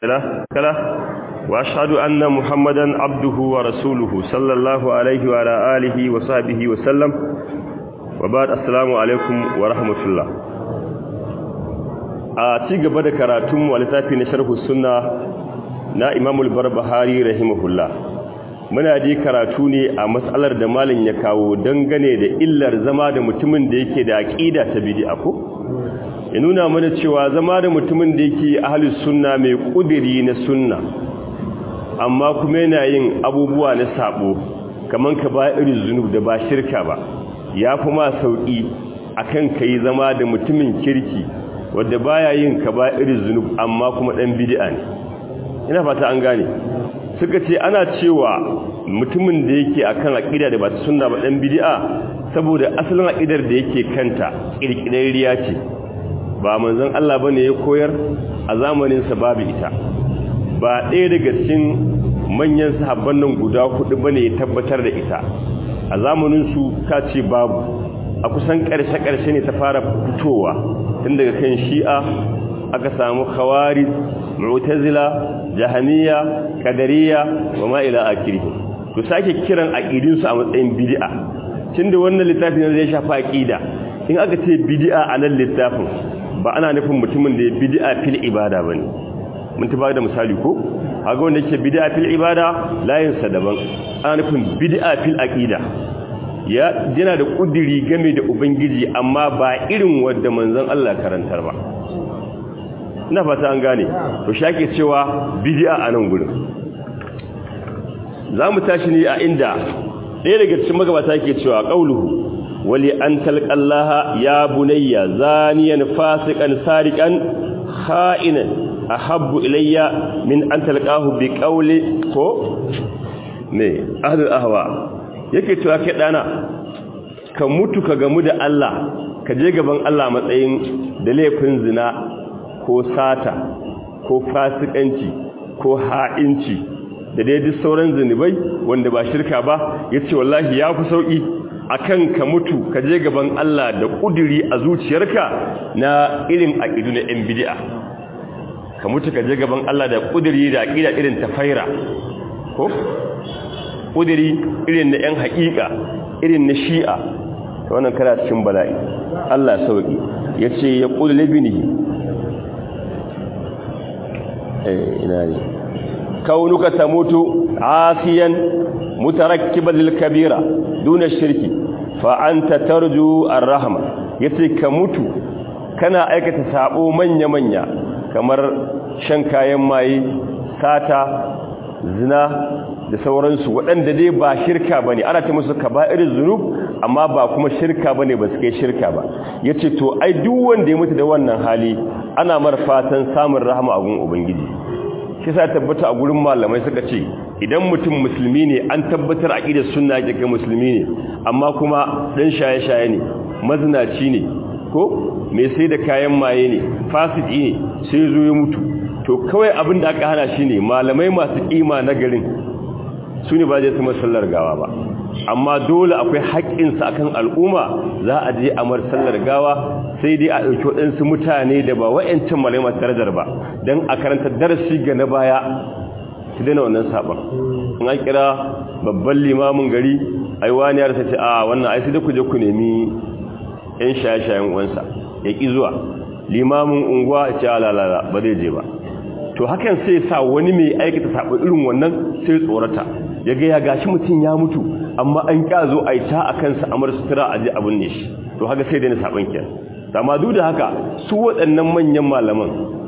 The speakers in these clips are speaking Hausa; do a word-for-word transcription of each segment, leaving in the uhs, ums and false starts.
كلا وأشهد أن محمدا عبده ورسوله صلى الله عليه وعلى آله وصحبه وسلم وبعد السلام عليكم ورحمة الله a ci gaba da karatun littafi na sharhu sunna na Imam al-Barbahari rahimahullah muna ji karatu ne a matsalar da malin ya kawo dangane da illar zama da mutumin da yake da aqida ta bid'a ko ya nuna mana cewa zama da mutumin da yake ahlus sunna mai kudiri na sunna amma kuma yana yin abubuwa na sabo kaman kaba'irul zunub da ba shirka ba ya fi ma sauki akan kai zama da mutumin kirki wanda baya yin kaba'irul zunub amma kuma dan bid'a ne ina fata an gane suka ce ana cewa mutumin da yake akan aqida da ba ta sunna ba dan bid'a saboda asalin aqidar da yake kanta kirkirariya ce ba manzon Allah bane ya koyar a zamanin sa babu ita ba ɗaya daga cikin manyan sahabban nan guda hudu bane ya tabbatar da ita a zamanin su ka ce babu a kusan ƙarshe ƙarshe ne ta fara fitowa tun daga kan shi'a aka samu khawarij mu'tazila jahaniya qadariyya wa ma ila akhirih to sake kiran aqidin su a matsayin bid'a tunda wannan littafin zai shafa aqida in aka ce bid'a a nan littafin ba ana nufin mutumin da ya bid'a fil ibada bane mun tabbata da misali ko kaga wanda yake bid'a fil ibada layin sa daban ana nufin bid'a fil aqida ya yana da kudiri game da ubangiji amma ba irin wanda manzon Allah karantar ba ina fata an gane to shake cewa bid'a a nan gurin zamu tashi ne a inda ɗaya daga cikin magabata yake cewa qauluhu wali an talqallaha ya bunayya zaniyan fasiqan sariqan kha'inan ahabbu ilayya min an talqahu bi qawli ko me ahlul ahwa yake cewa kai dana ka mutu ka gamu da Allah ka je gaban Allah matsayin da laifin zina ko sata ko fasikanci ko ha'inci da dai duk sauran zinubai wanda ba shirka ba yace wallahi ya fi sauki akan ka mutu ka je gaban Allah da kudiri a zuciyarka na irin aqidu na yan bid'a ka mutu ka je gaban Allah da kudiri da aqida irin tafaira ko kudiri irin na yan haƙiƙa irin na shi'a wannan kana cikin bala'i Allah sauki yace ya qul libnihi eh ina ne kaunuka tamutu asiyan mutarakkiban lil kabira duna shirki fa anta tarju ar-rahma yace ka mutu kana aikata sabo manya manya kamar shan kayan maye sata zina da sauransu waɗanda dai ba shirka bane ana ta musu kaba'irul zunub amma ba kuma shirka bane ba su kai shirka ba yace to ai duk wanda ya mutu da wannan hali ana mar fatan samun rahama a gun ubangiji shi sa tabbata a gurin malamai suka ce idan mutum musulmi ne an tabbatar aqidar sunna yake ga musulmi ne amma kuma dan shaye-shaye ne mazinaci ne ko me sai da kayan maye ne fasiki ne sai zo ya mutu to kawai abin da aka hana shi ne malamai masu kima na garin su ne ba zai su masallar gawa ba amma dole akwai haƙƙinsa akan al'umma za a je a mar sallar gawa sai dai a ɗauki waɗansu mutane da ba wa'yancin malamai masu darajar ba don a karanta darasi ga na baya su daina wannan saɓon in an kira babban limamin gari ai wani ya rasa ce a wannan ai sai da ku je ku nemi yan shaye-shayen uwansa ya ƙi zuwa limamin unguwa ya ce alalala ba zai je ba to hakan sai sa wani mai aikata saɓon irin wannan sai tsorata ya ga ya gashi mutum ya mutu amma an kyazo a ta a kansa amar sutura a ji abin ne shi to haka sai daina saɓon kyan amma duk da haka su waɗannan manyan malaman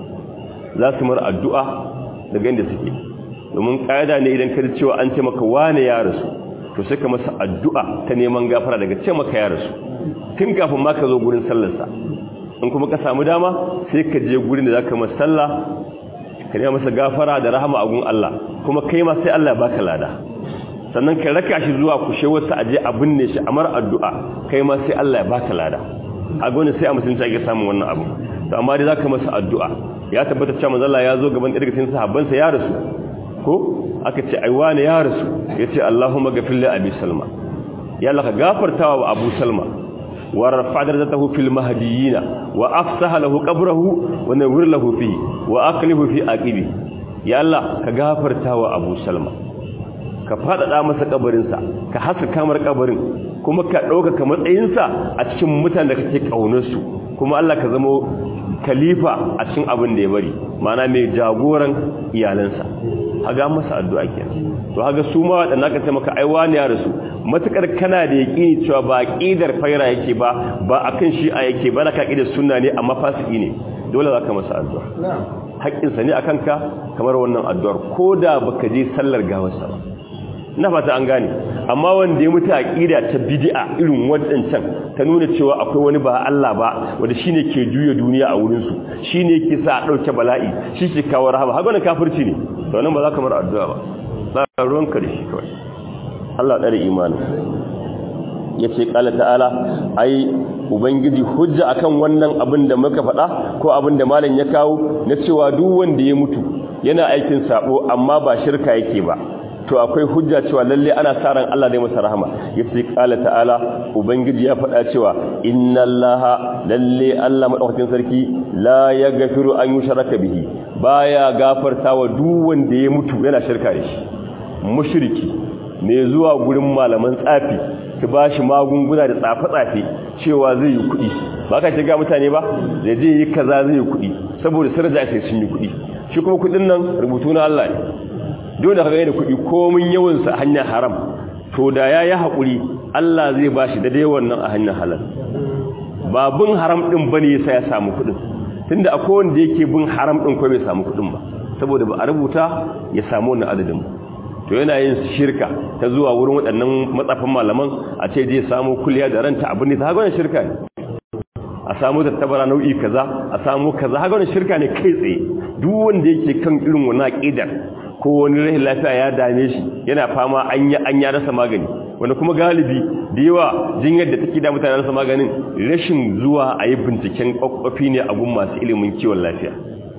za su mara addu'a daga inda suke domin ƙa'ida ne idan kada cewa an ce maka wane ya rasu to sai ka masa addu'a ta neman gafara daga ce maka ya rasu tun kafin ma ka zo gurin sallarsa in kuma ka samu dama sai ka je gurin da za ka masa sallah ka nema masa gafara da rahama a gun Allah kuma kai ma sai Allah ya baka lada sannan ka raka shi zuwa kushe wata aje a binne shi amar addu'a kai ma sai Allah ya baka lada a gone sai a mutunta ake samun wannan abu to amma dai zaka masa addu'a ya tabbata cewa manzo Allah ya zo gaban daga cikin sahabban sa ya rasu ko aka ce ai wani ya rasu yace Allahumma ghafir li abi salma ya Allah ka gafartawa wa abu salma wa rafa darajatahu fil mahdiyina wa afsaha lahu qabrahu wa nawwir lahu fihi wa aqlihu fi aqibi ya Allah ka gafartawa Abu Salma ka fadada masa kabarinsa ka haska kamar kabarin kuma ka dauka kamar matsayinsa a cikin mutanen da kake kaunar su kuma Allah ka zama khalifa a cikin abin da ya bari mana mai jagoran iyalansa haga masa addu'a kenan to haga su ma wadanda aka ce maka ai wani ya rasu matukar kana da yaqini cewa ba aqidar faira yake ba ba akan shi'a yake ba ka aqidar sunna ne amma fasiki ne dole zaka masa addu'a haƙƙin sa ne akan ka kamar wannan addu'ar koda baka je sallar gawarsa ba ina fata an gane amma wanda ya mutu aqida ta bid'a irin wadancan ta nuna cewa akwai wani ba Allah ba wanda shine ke juya duniya a wurin su shine yake sa a dauke bala'i shi ke kawo rahama haka wannan kafirci ne to nan ba za ka mar addu'a ba ba ruwan ka da shi kawai Allah dare imani yace qala ta'ala ai ubangiji hujja akan wannan abin da muka faɗa ko abin da malam ya kawo na cewa duk wanda ya mutu yana aikin sabo amma ba shirka yake ba to akwai hujja cewa lalle ana sa ran Allah zai masa rahama yace qala ta'ala ubangiji ya faɗa cewa innallaha lalle Allah madaukakin sarki la yaghfiru an yushraka bihi baya gafartawa duk wanda ya mutu yana shirka da shi mushriki mai zuwa gurin malaman tsafi ki bashi magunguna da tsafe-tsafe cewa zai yi kuɗi ba ka ce ga mutane ba zai je yi kaza zai yi kuɗi saboda sirja sai sun yi kuɗi shi kuma kuɗin nan rubutu na Allah ne dole ka ga da kuɗi komin yawan sa hanyar haram to da yayi hakuri Allah zai bashi da dai wannan a hanyar halal ba bin haram din bane yasa ya samu kuɗin tunda akwai wanda yake bin haram din ko bai samu kuɗin ba saboda ba a rubuta ya samu wannan adadin ba to yana yin shirka ta zuwa wurin waɗannan matsafin malaman a ce zai samu kulliya da ranta abin ne ta haka wannan shirka ne a samu tattabara nau'i kaza a samu kaza haka wannan shirka ne kai tsaye duk wanda yake kan irin wannan aqidar ko wani rahin lafiya ya dame shi yana fama anya anya rasa magani wanda kuma galibi da yawa jinyar da take da mutane rasa maganin rashin zuwa a yi binciken kwakwafi ne a gun masu ilimin kiwon lafiya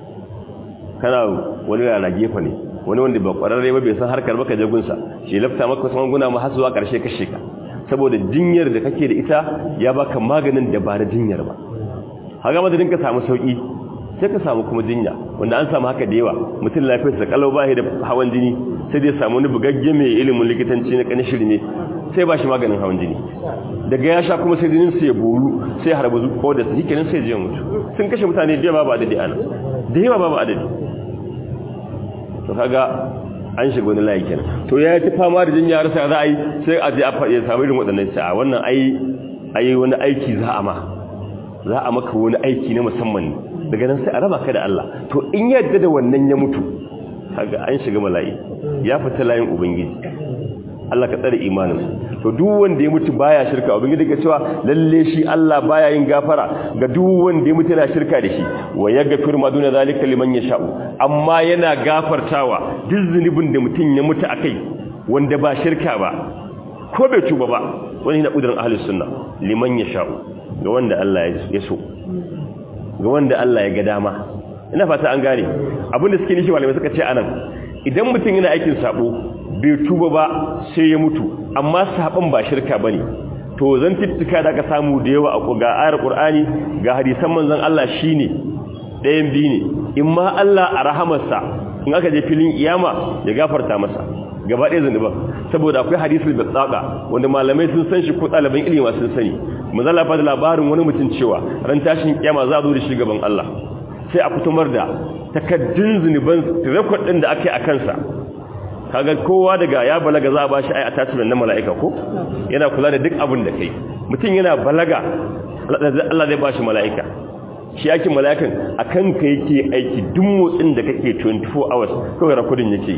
kana wani rana gefa ne wani wanda ba kwararre ba bai san harkar baka jagunsa shi lafta maka wasu magunguna ma har zuwa karshe kashe ka saboda jinyar da kake da ita ya baka maganin da ba na jinyar ba haka madadin ka samu sauki sai ka samu kuma jinya wanda an samu haka da yawa mutum lafiyarsa kalau ba da hawan jini sai dai samu wani bugagge mai ilimin likitanci na kanin shirme sai ba shi maganin hawan jini daga ya sha kuma sai jinin sa ya boru sai ya harba zuwa da shi kenan sai ya mutu sun kashe mutane da yawa ba adadi ana da yawa ba ba adadi to kaga an shiga wani layi kenan to ya yi fama da jinya rasa za a yi sai a je a ya samu irin waɗannan sai a wannan ai ai wani aiki za a ma za a maka wani aiki na musamman ne daga nan sai a raba ka da Allah to in yadda da wannan ya mutu kaga an shiga mala'i ya fita layin ubangiji Allah ka tsare imanin to duk wanda ya mutu baya shirka ubangiji ga cewa lalle shi Allah baya yin gafara ga duk wanda ya mutu yana shirka da shi wa yaghfiru ma duna zalika liman yasha'u amma yana gafartawa duk zunubin da mutun ya mutu akai wanda ba shirka ba ko bai tuba ba wani na kudurin ahlus sunna liman yasha'u ga wanda Allah ya so ga wanda Allah ya ga dama ina fata an gane abin da suke nishi malamai suka ce anan idan mutum yana aikin sabo bai tuba ba sai ya mutu amma saban ba shirka bane to zan tittika da aka samu da yawa a ga ayar Qur'ani ga hadisan manzon Allah shine ɗayan biyu ne imma Allah a rahamarsa in aka je filin kiyama ya gafarta masa gaba ɗaya zanuban saboda akwai hadisul bitsaqa wanda malamai sun san shi ko ɗaliban ilimi sun sani manzon Allah fa da labarin wani mutum cewa ran tashin kiyama za a zo da shi gaban Allah sai a fitumar da takaddun zunuban record din da ake a kansa kaga kowa daga ya balaga za a bashi ai attachment na mala'ika ko yana kula da duk abin da kai mutum yana balaga Allah zai bashi mala'ika shi yake mala'ikan akan ka yake aiki duk motsin da kake twenty-four hours kawai recording yake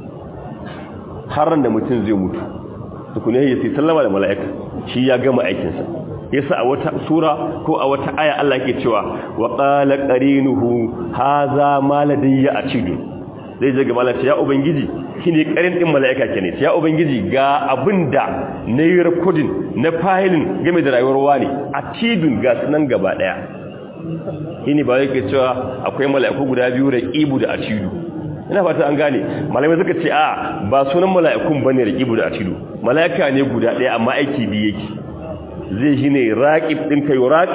har ran da mutum zai mutu tukune ya sai sallama da mala'ika shi ya gama aikinsa yasa a wata sura ko a wata aya Allah yake cewa wa qala qarinuhu hadha ma ladayya atidu zai je ga malaka ya ubangiji shine karin din malaika kene ya ubangiji ga abinda nayi recording na filing game da rayuwar wani atidun ga sunan gaba daya shine ba yake cewa akwai malaiku guda biyu raqibu da atidu ina fata an gane malamai suka ce a ba sunan malaikun bane raqibu da atidu malaika ne guda daya amma aiki biyu yake zai shi ne raƙib ɗinka yi raƙibuka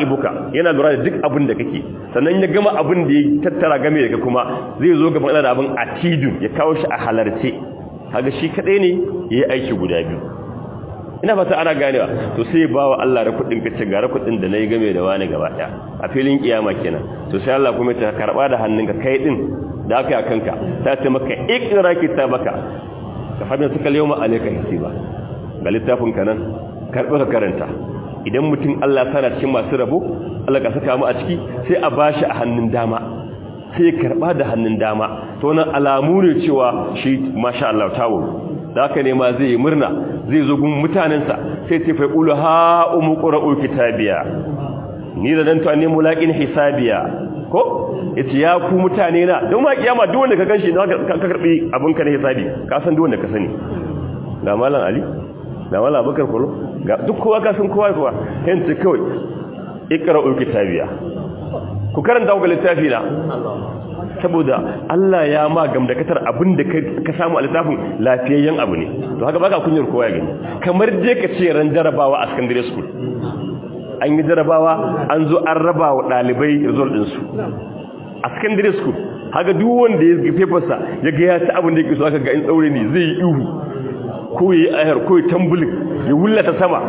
yana lura da duk abin da kake sannan ya gama abin da ya tattara game da kuma zai zo gaban Allah da abin atidun ya kawo shi a halarce kaga shi kadai ne yayi aiki guda biyu ina fata ana ganewa to sai ya bawa Allah da kudin kace ga ra kudin da nayi game da wani gaba daya a filin kiyama kenan to sai Allah kuma ya karba da hannunka kai din da aka yi kanka ta ce maka ikra kitabaka ka fadin suka yawma alayka hisiba ga littafin ka nan karbi ka karanta idan mutum Allah sana cikin masu rabo Allah ka saka mu a ciki sai a bashi a hannun dama sai karba da hannun dama to wannan alamu ne cewa shi masha Allah tawo da haka ne ma zai yi murna zai zo gun mutanensa sai ce fa qulu ha umqra'u kitabiya ni da dan to ne mulaqin hisabiya ko yace ya ku mutane na don ma kiyama duk wanda ka ganshi na ka karbi abun ka na hisabi ka san duk wanda ka sani ga mallan ali da wala bakar kullu ga duk kowa ka san kowa kowa yanzu kawai iqra'u kitabiya ku karanta ku littafi na saboda Allah ya ma gamdakatar abin da ka samu a littafin lafiyayyen abu ne to haka baka kunyar kowa ya gani kamar je ka ce ran jarabawa a secondary school an yi jarabawa an zo an raba wa dalibai result din su a secondary school haka duk wanda ya ga paper sa ya ga ya ci abin da yake so aka ga in tsaure ne zai yi ihu ko yi ayar ko yi tambulin ya wullata sama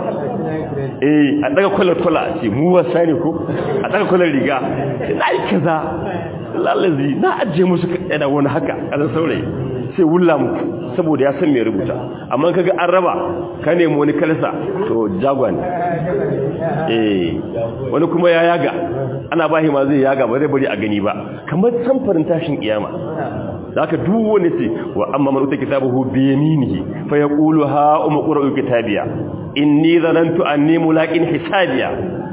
eh a daga kwallar kwala ce mu wasa ne ko a daga kwallar riga na yi kaza lalazi na ajiye musu da wani haka a saurayi sai wulla muku saboda ya san me rubuta amma kaga an raba ka nemi wani kalsa to jagwa ne eh wani kuma ya yaga ana bahi ma zai yaga ba zai bari a gani ba kamar samfarin tashin kiyama zaka duk wani ce wa amma man utaki kitabahu bi yaminihi fa yaqulu ha umqra'u kitabiya inni zanantu anni mulaqin hisabiya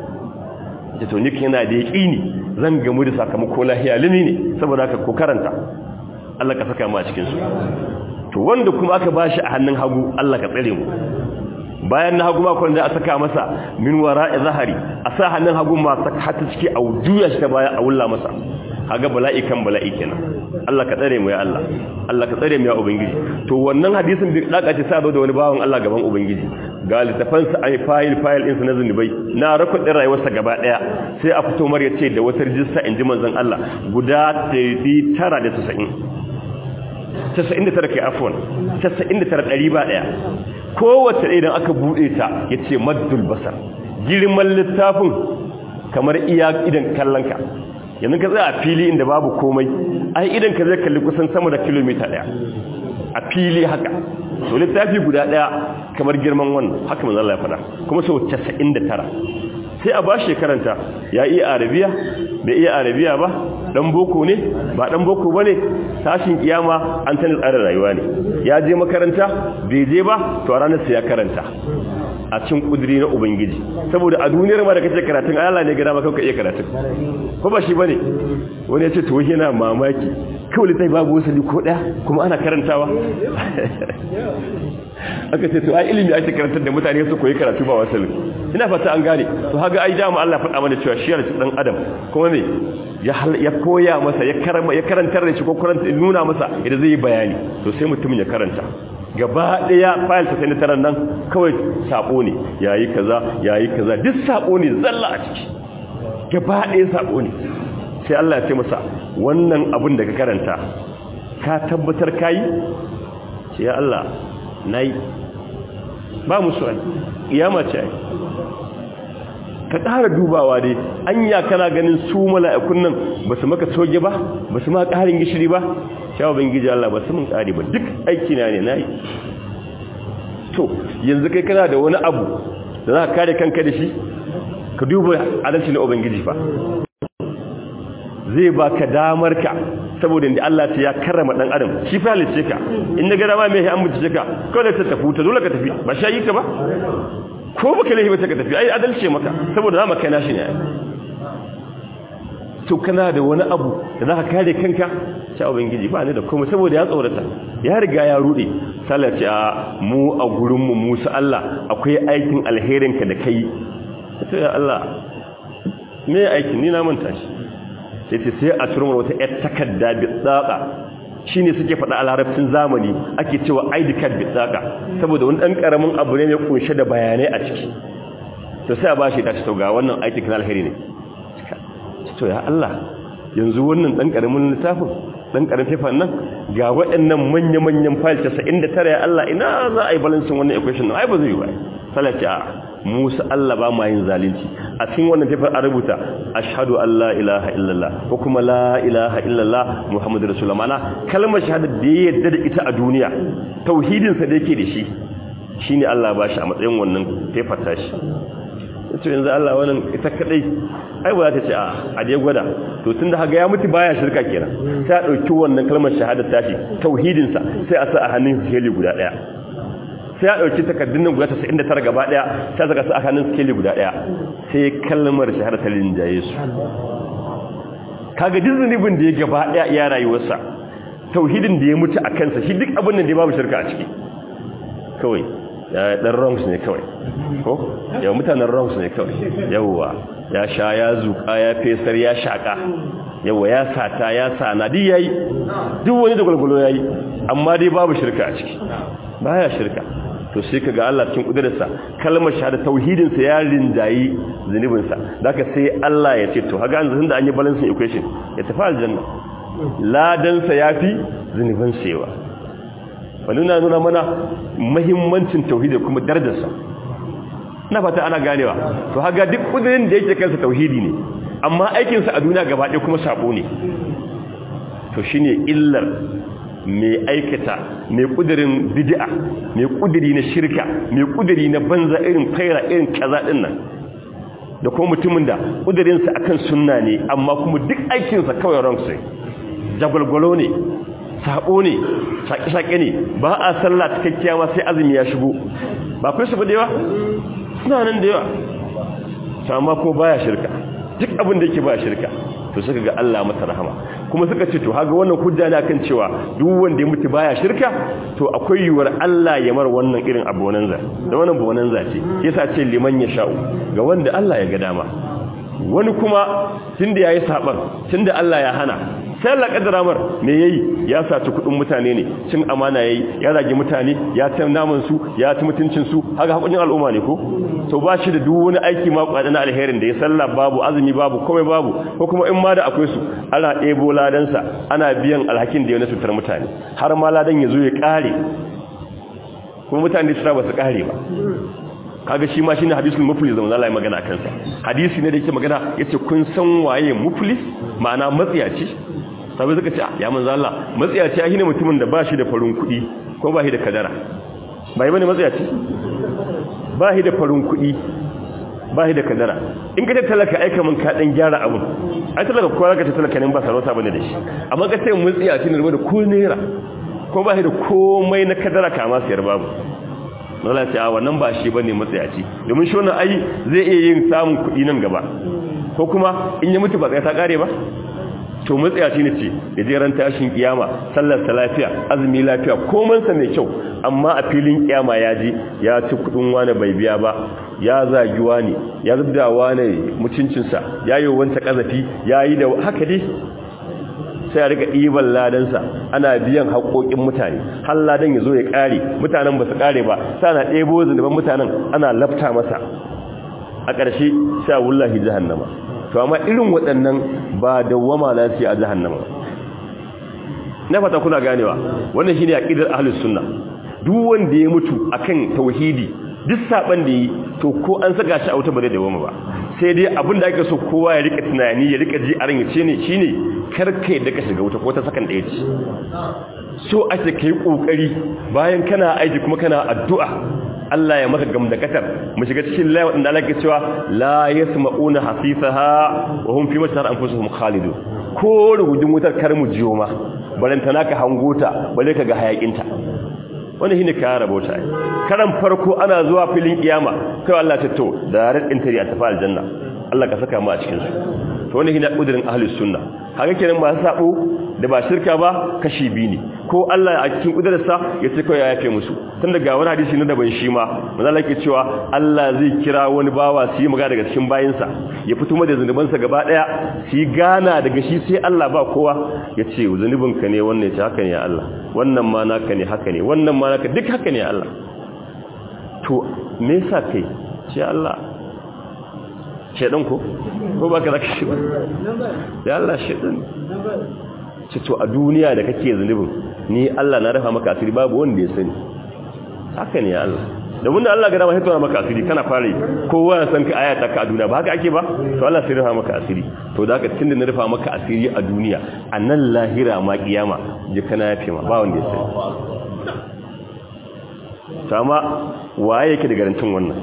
to ni kana da yaqini zan gamu da sakamako lahiya limi ne saboda haka ko karanta Allah ka saka mu a cikin su to wanda kuma aka bashi a hannun hagu Allah ka tsare mu bayan na hagu ma kun da a saka masa min wara'i zahari a sa hannun hagu ma saka hata ciki a juya shi ta baya a wulla masa kaga bala'i kan bala'i kenan Allah ka tsare mu ya Allah Allah ka tsare mu ya ubangiji to wannan hadisin bi daka ce sa da wani bawan Allah gaban ubangiji ga littafansa ai file file din sa na zunubai na rakudin rayuwarsa gaba daya sai a fito mar yace da wata rijista inji manzon Allah guda tara da tasa'in tasa'in da tara kai afwan tasa'in da tara dari ba daya kowace idan aka bude ta yace maddul basar girman littafin kamar iya idan kallanka yanzu ka tsaya a fili inda babu komai ai idan ka zai kalli kusan sama da kilomita daya a fili haka so littafi guda daya kamar girman wannan haka manzo Allah ya fada kuma sau casa'in da tara sai a bashi karanta ya iya arabiya bai iya arabiya ba dan boko ne ba dan boko bane tashin kiyama an tana tsarin rayuwa ne ya je makaranta bai je ba to a ranar sai ya karanta a cikin kudiri na ubangiji saboda a duniyar ma da kace karatun Allah ne gada maka ka iya karatun ko ba shi bane wani ya ce to yana mamaki kawai litai babu wasali ko daya kuma ana karantawa aka ce to ai ilimi ake karantar da mutane su koyi karatu ba wasali ina fata an gane to haga ai dama Allah faɗa mana cewa shi yana dan adam kuma me ya ya koya masa ya karama ya karantar da shi ko karanta nuna masa idan zai yi bayani to sai mutumin ya karanta gaba daya file ta sai taran nan kawai sabo ne yayi kaza yayi kaza duk sabo ne zalla a ciki gaba daya sabo ne sai Allah ya ce masa wannan abin da ka karanta ka tabbatar kai sai ya Allah nayi ba mu so kiyama ce ka ƙara dubawa dai anya kana ganin su mala'ikun nan ba su maka soge ba ba su ma ƙarin gishiri ba shawo bangiji Allah ba su mun ƙari ba duk aiki na ne nayi to yanzu kai kana da wani abu da za ka kare kanka da shi ka duba adalci na ubangiji fa zai baka damar ka saboda inda Allah ya karrama dan adam shi fa halice ka in daga dama mai an mutu ka kawai ta tafi ta dole ka tafi ba shayi ka ba ko baka lahi ba ta ka tafi ai adalci maka saboda zama kai nashi ne to kana da wani abu da zaka kare kanka sai ubangiji ba ne da komai saboda ya tsorata ya riga ya rude sallah ce a mu a gurin mu Musa Allah akwai aikin alherin ka da kai sai Allah me aikin ni na manta shi sai ce sai a turmar wata yar takarda bi tsaka shine suke faɗa a larabcin zamani ake cewa I D card bi tsaka saboda wani dan karamin abu ne mai kunshe da bayanai a ciki to sai a bashi ta to ga wannan aikin alheri ne to ya Allah yanzu wannan dan karamin littafin dan karamin paper nan ga waɗannan manya-manyan file casa'in da tara ya Allah ina za a yi balancing wannan equation ai ba zai yi ba salati a Musa Allah ba ma yin zalunci a cikin wannan paper a rubuta ashhadu an la ilaha illallah ko kuma la ilaha illallah muhammadur rasulullah mana kalmar shahada da ya yarda da ita a duniya tauhidin sa da yake da shi shine Allah ba shi a matsayin wannan paper tashi to yanzu Allah wannan ita kadai ai ba za ta ce a a dai gwada to tunda haga ya mutu baya shirka kenan sai a dauki wannan kalmar shahada tashi tauhidin sa sai a sa a hannun skeli guda daya sai a dauki takaddun nan guda tasa'in da tara gaba daya sai saka su a hannun skeli guda daya sai kalmar shahada ta linjaye su kaga dizunibin da ya gaba daya ya rayuwarsa tauhidin da ya mutu a kansa shi duk abin nan da babu shirka a ciki kawai ya dan wrongs ne kawai ko ya mutanen wrongs ne kawai yawa ya sha ya zuka ya fesar ya shaka yawa ya sata ya sana duk yayi duk wani da gulgulo yayi amma dai babu shirka a ciki baya shirka to sai kaga Allah cikin kudirarsa kalmar shahada tauhidin sa ya rinjayi zunubin sa zaka sai Allah ya ce to haga an da an yi balancing equation ya tafi aljanna ladan sa yafi zunubin sa yawa wannan na nuna mana muhimmancin tauhidi kuma darajarsa ina fata ana ganewa to haga duk kudirin da yake kansa tauhidi ne amma aikin sa a duniya gaba ɗaya kuma sabo ne to shine illar mai aikata mai kudirin bid'a mai kudiri na shirka mai kudiri na banza irin faira irin kaza din nan da kuma mutumin da kudirin sa akan sunna ne amma kuma duk aikin sa kawai wrong sai jagwalgwalo ne sabo ne sake-sake ne ba a sallah cikakkiya ma sai azumi ya shigo ba kai su ba da yawa suna nan da yawa amma kuma baya shirka duk abin da yake baya shirka to suka ga Allah masa rahama kuma suka ce to haga wannan hujja ne akan cewa duk wanda ya mutu baya shirka to akwai yiwuwar Allah ya mar wannan irin abu wannan za da wannan bu wannan za ce yasa ce liman ya sha'u ga wanda Allah ya ga dama wani kuma tunda yayi saban tunda Allah ya hana sai Allah kaddara mar me yayi ya saci kudin mutane ne cin amana yayi ya zagi mutane ya ta naman su ya ci mutuncin su haka hakurin al'umma ne ko to ba shi da duk wani aiki ma kwadana alherin da ya sallah babu azumi babu komai babu ko kuma in ma da akwai su ana ɗebo ladan sa ana biyan alhakin da ya na sutar mutane har ma ladan ya zo ya kare kuma mutane su ba su kare ba kaga shi ma shine hadisul muflis da manzo Allah ya magana kansa hadisi ne da yake magana yace kun san waye muflis ma'ana matsiyaci sabai suka ce ya manzo Allah matsiyaci shine mutumin da bashi da farin kudi ko bashi da kadara bai bane matsiyaci bashi da farin kudi bashi da kadara in ka talaka aika mun ka dan gyara abun ai talaka ko zaka talaka ne ba sarauta bane da shi amma ka ce matsiyaci ne da ko naira ko bashi da komai na kadara kama sayar babu Allah ce a wannan ba shi bane matsayaci domin shi wannan ai zai iya yin samun kuɗi nan gaba ko kuma in ya mutu ba kai ta kare ba to matsayaci ne ce da jeran tashin kiyama sallar ta lafiya azumi lafiya komai sa mai kyau amma a filin kiyama ya ji ya ci kuɗin wani bai biya ba ya zagi wani ya zubda wani mutuncin sa yayi wanta kazafi yayi da haka dai sai a rika ɗiban ladansa ana biyan haƙoƙin mutane har ladan ya zo ya ƙare mutanen ba su ƙare ba sai ana ɗebo zunuban mutanen ana lafta masa a ƙarshe sai wallahi jahannama to amma irin waɗannan ba dawwama na ce a jahannama na fata kuna ganewa wannan shine aqidar ahlus sunna duk wanda ya mutu akan tauhidi duk saban da yi to ko an saka shi a wuta ba zai dawwama ba sai dai abin da ake so kowa ya rika tunani ya rika ji a ran yace ne shine karkai da ka shiga wuta ko ta sakan daya ce so ake kai kokari bayan kana aiki kuma kana addu'a Allah ya maka gamdakatar mu shiga cikin layi wanda Allah ke cewa la yasma'una hasisaha wa hum fi mashar anfusuhum khalidun ko rugudin wutar kar mu jiyo ma barantana ka hangota bare ka ga hayakinta wani shine ka rabota karan farko ana zuwa filin kiyama kai Allah ta to da ran intari a tafi aljanna Allah ka saka mu a cikin su to wani shine kudirin ahlus sunna haka kenan ba sabo da ba shirka ba kashi biyu ne ko Allah a cikin kudirarsa ya ce kai ya yafe musu tun daga wani hadisi na daban shi ma manzo Allah yake cewa Allah zai kira wani bawa su yi magana daga cikin bayinsa ya fito da zanubansa gaba daya su yi gana daga shi sai Allah ba kowa ya ce zanubinka ne wannan ya ce haka ne ya Allah wannan ma naka ne haka ne wannan ma naka duk haka ne Allah to me yasa kai ce Allah shedan ko ko baka zaka shi ba ya Allah shedan ce to a duniya da kake zunubin ni Allah na rafa maka asiri babu wanda ya sani haka ne ya Allah da wanda Allah ga dama sai tona maka asiri kana fara kowa ya san ka ayata ka a duniya ba haka ake ba to Allah sai rafa maka asiri to da haka tunda na rafa maka asiri a duniya annan lahira ma kiyama je kana yafe ma ba wanda ya sani sama waye yake da garantin wannan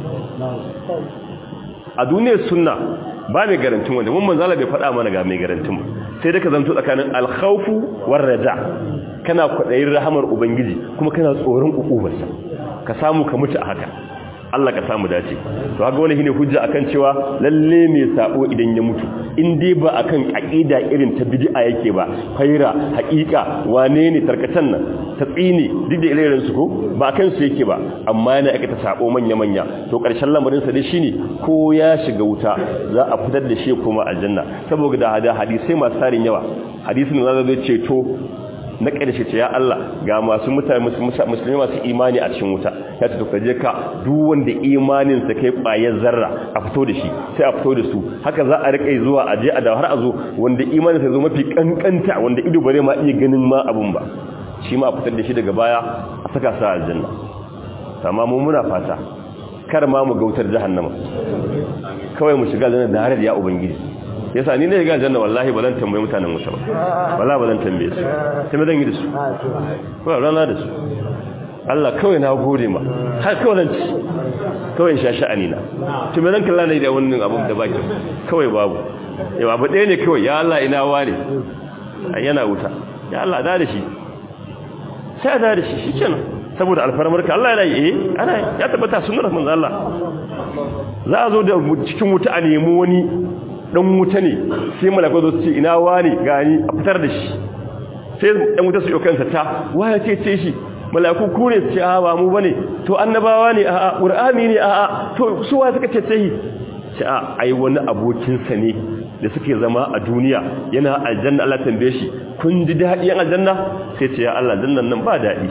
a duniyar sunna ba mai garantin wanda mun manzala bai faɗa mana ga mai garantin ba sai da ka zanto tsakanin alkhawfu war raja kana kwadayin rahamar ubangiji kuma kana tsoron ukubarsa ka samu ka mutu a haka Allah ka samu dace to haka wani shine hujja akan cewa lalle mai sabo idan ya mutu in dai ba akan aqida irin ta bid'a yake ba faira haqiqa wane ne tarkatan nan ta tsini duk da irin su ko ba akan su yake ba amma yana aka ta sabo manya manya to karshen lamarin sa dai shine ko ya shiga wuta za a fitar da shi kuma aljanna saboda da hadisi masu tarin yawa hadisin da zai ceto na ƙarshe ce ya Allah ga masu mutane musulmi masu imani a cikin wuta ya ce to kaje ka duk wanda imanin sa kai ƙwayar zarra a fito da shi sai a fito da su haka za a rika zuwa a je a dawo har a zo wanda imanin sa zo mafi kankanta wanda ido bare ma iya ganin ma abun ba shi ma a fitar da shi daga baya a saka sa aljanna amma mu muna fata kar ma mu gautar jahannama kawai mu shiga aljanna da har ya ubangiji yasa ni ne ga janna wallahi bazan tambaye mutanen wuta ba wallahi bazan tambaye su sai me zan yi da su ko rana da su Allah kawai na gode ma har kawai zan ci kawai shashi anina to me zan kalla ne da wannan abun da baki kawai babu eh babu ɗaya ne kawai ya Allah ina ware yana wuta ya Allah da da shi sai da da shi shikenan saboda alfarmarka Allah yana yi eh ana ya tabbata sunnar manzo Allah za a zo da cikin wuta a nemi wani dan wuta ne sai malaka zo su ce ina wani gani a fitar da shi sai dan wuta su yi kansa ta waya ce ce shi malaku kure su ce a ba mu bane to annabawa ne a qur'ani ne a to su wa suka ce ce ce a ai wani abokin sa ne da suke zama a duniya yana aljanna Allah tambaye shi kun ji dadi yan aljanna sai ce ya Allah jannan nan ba dadi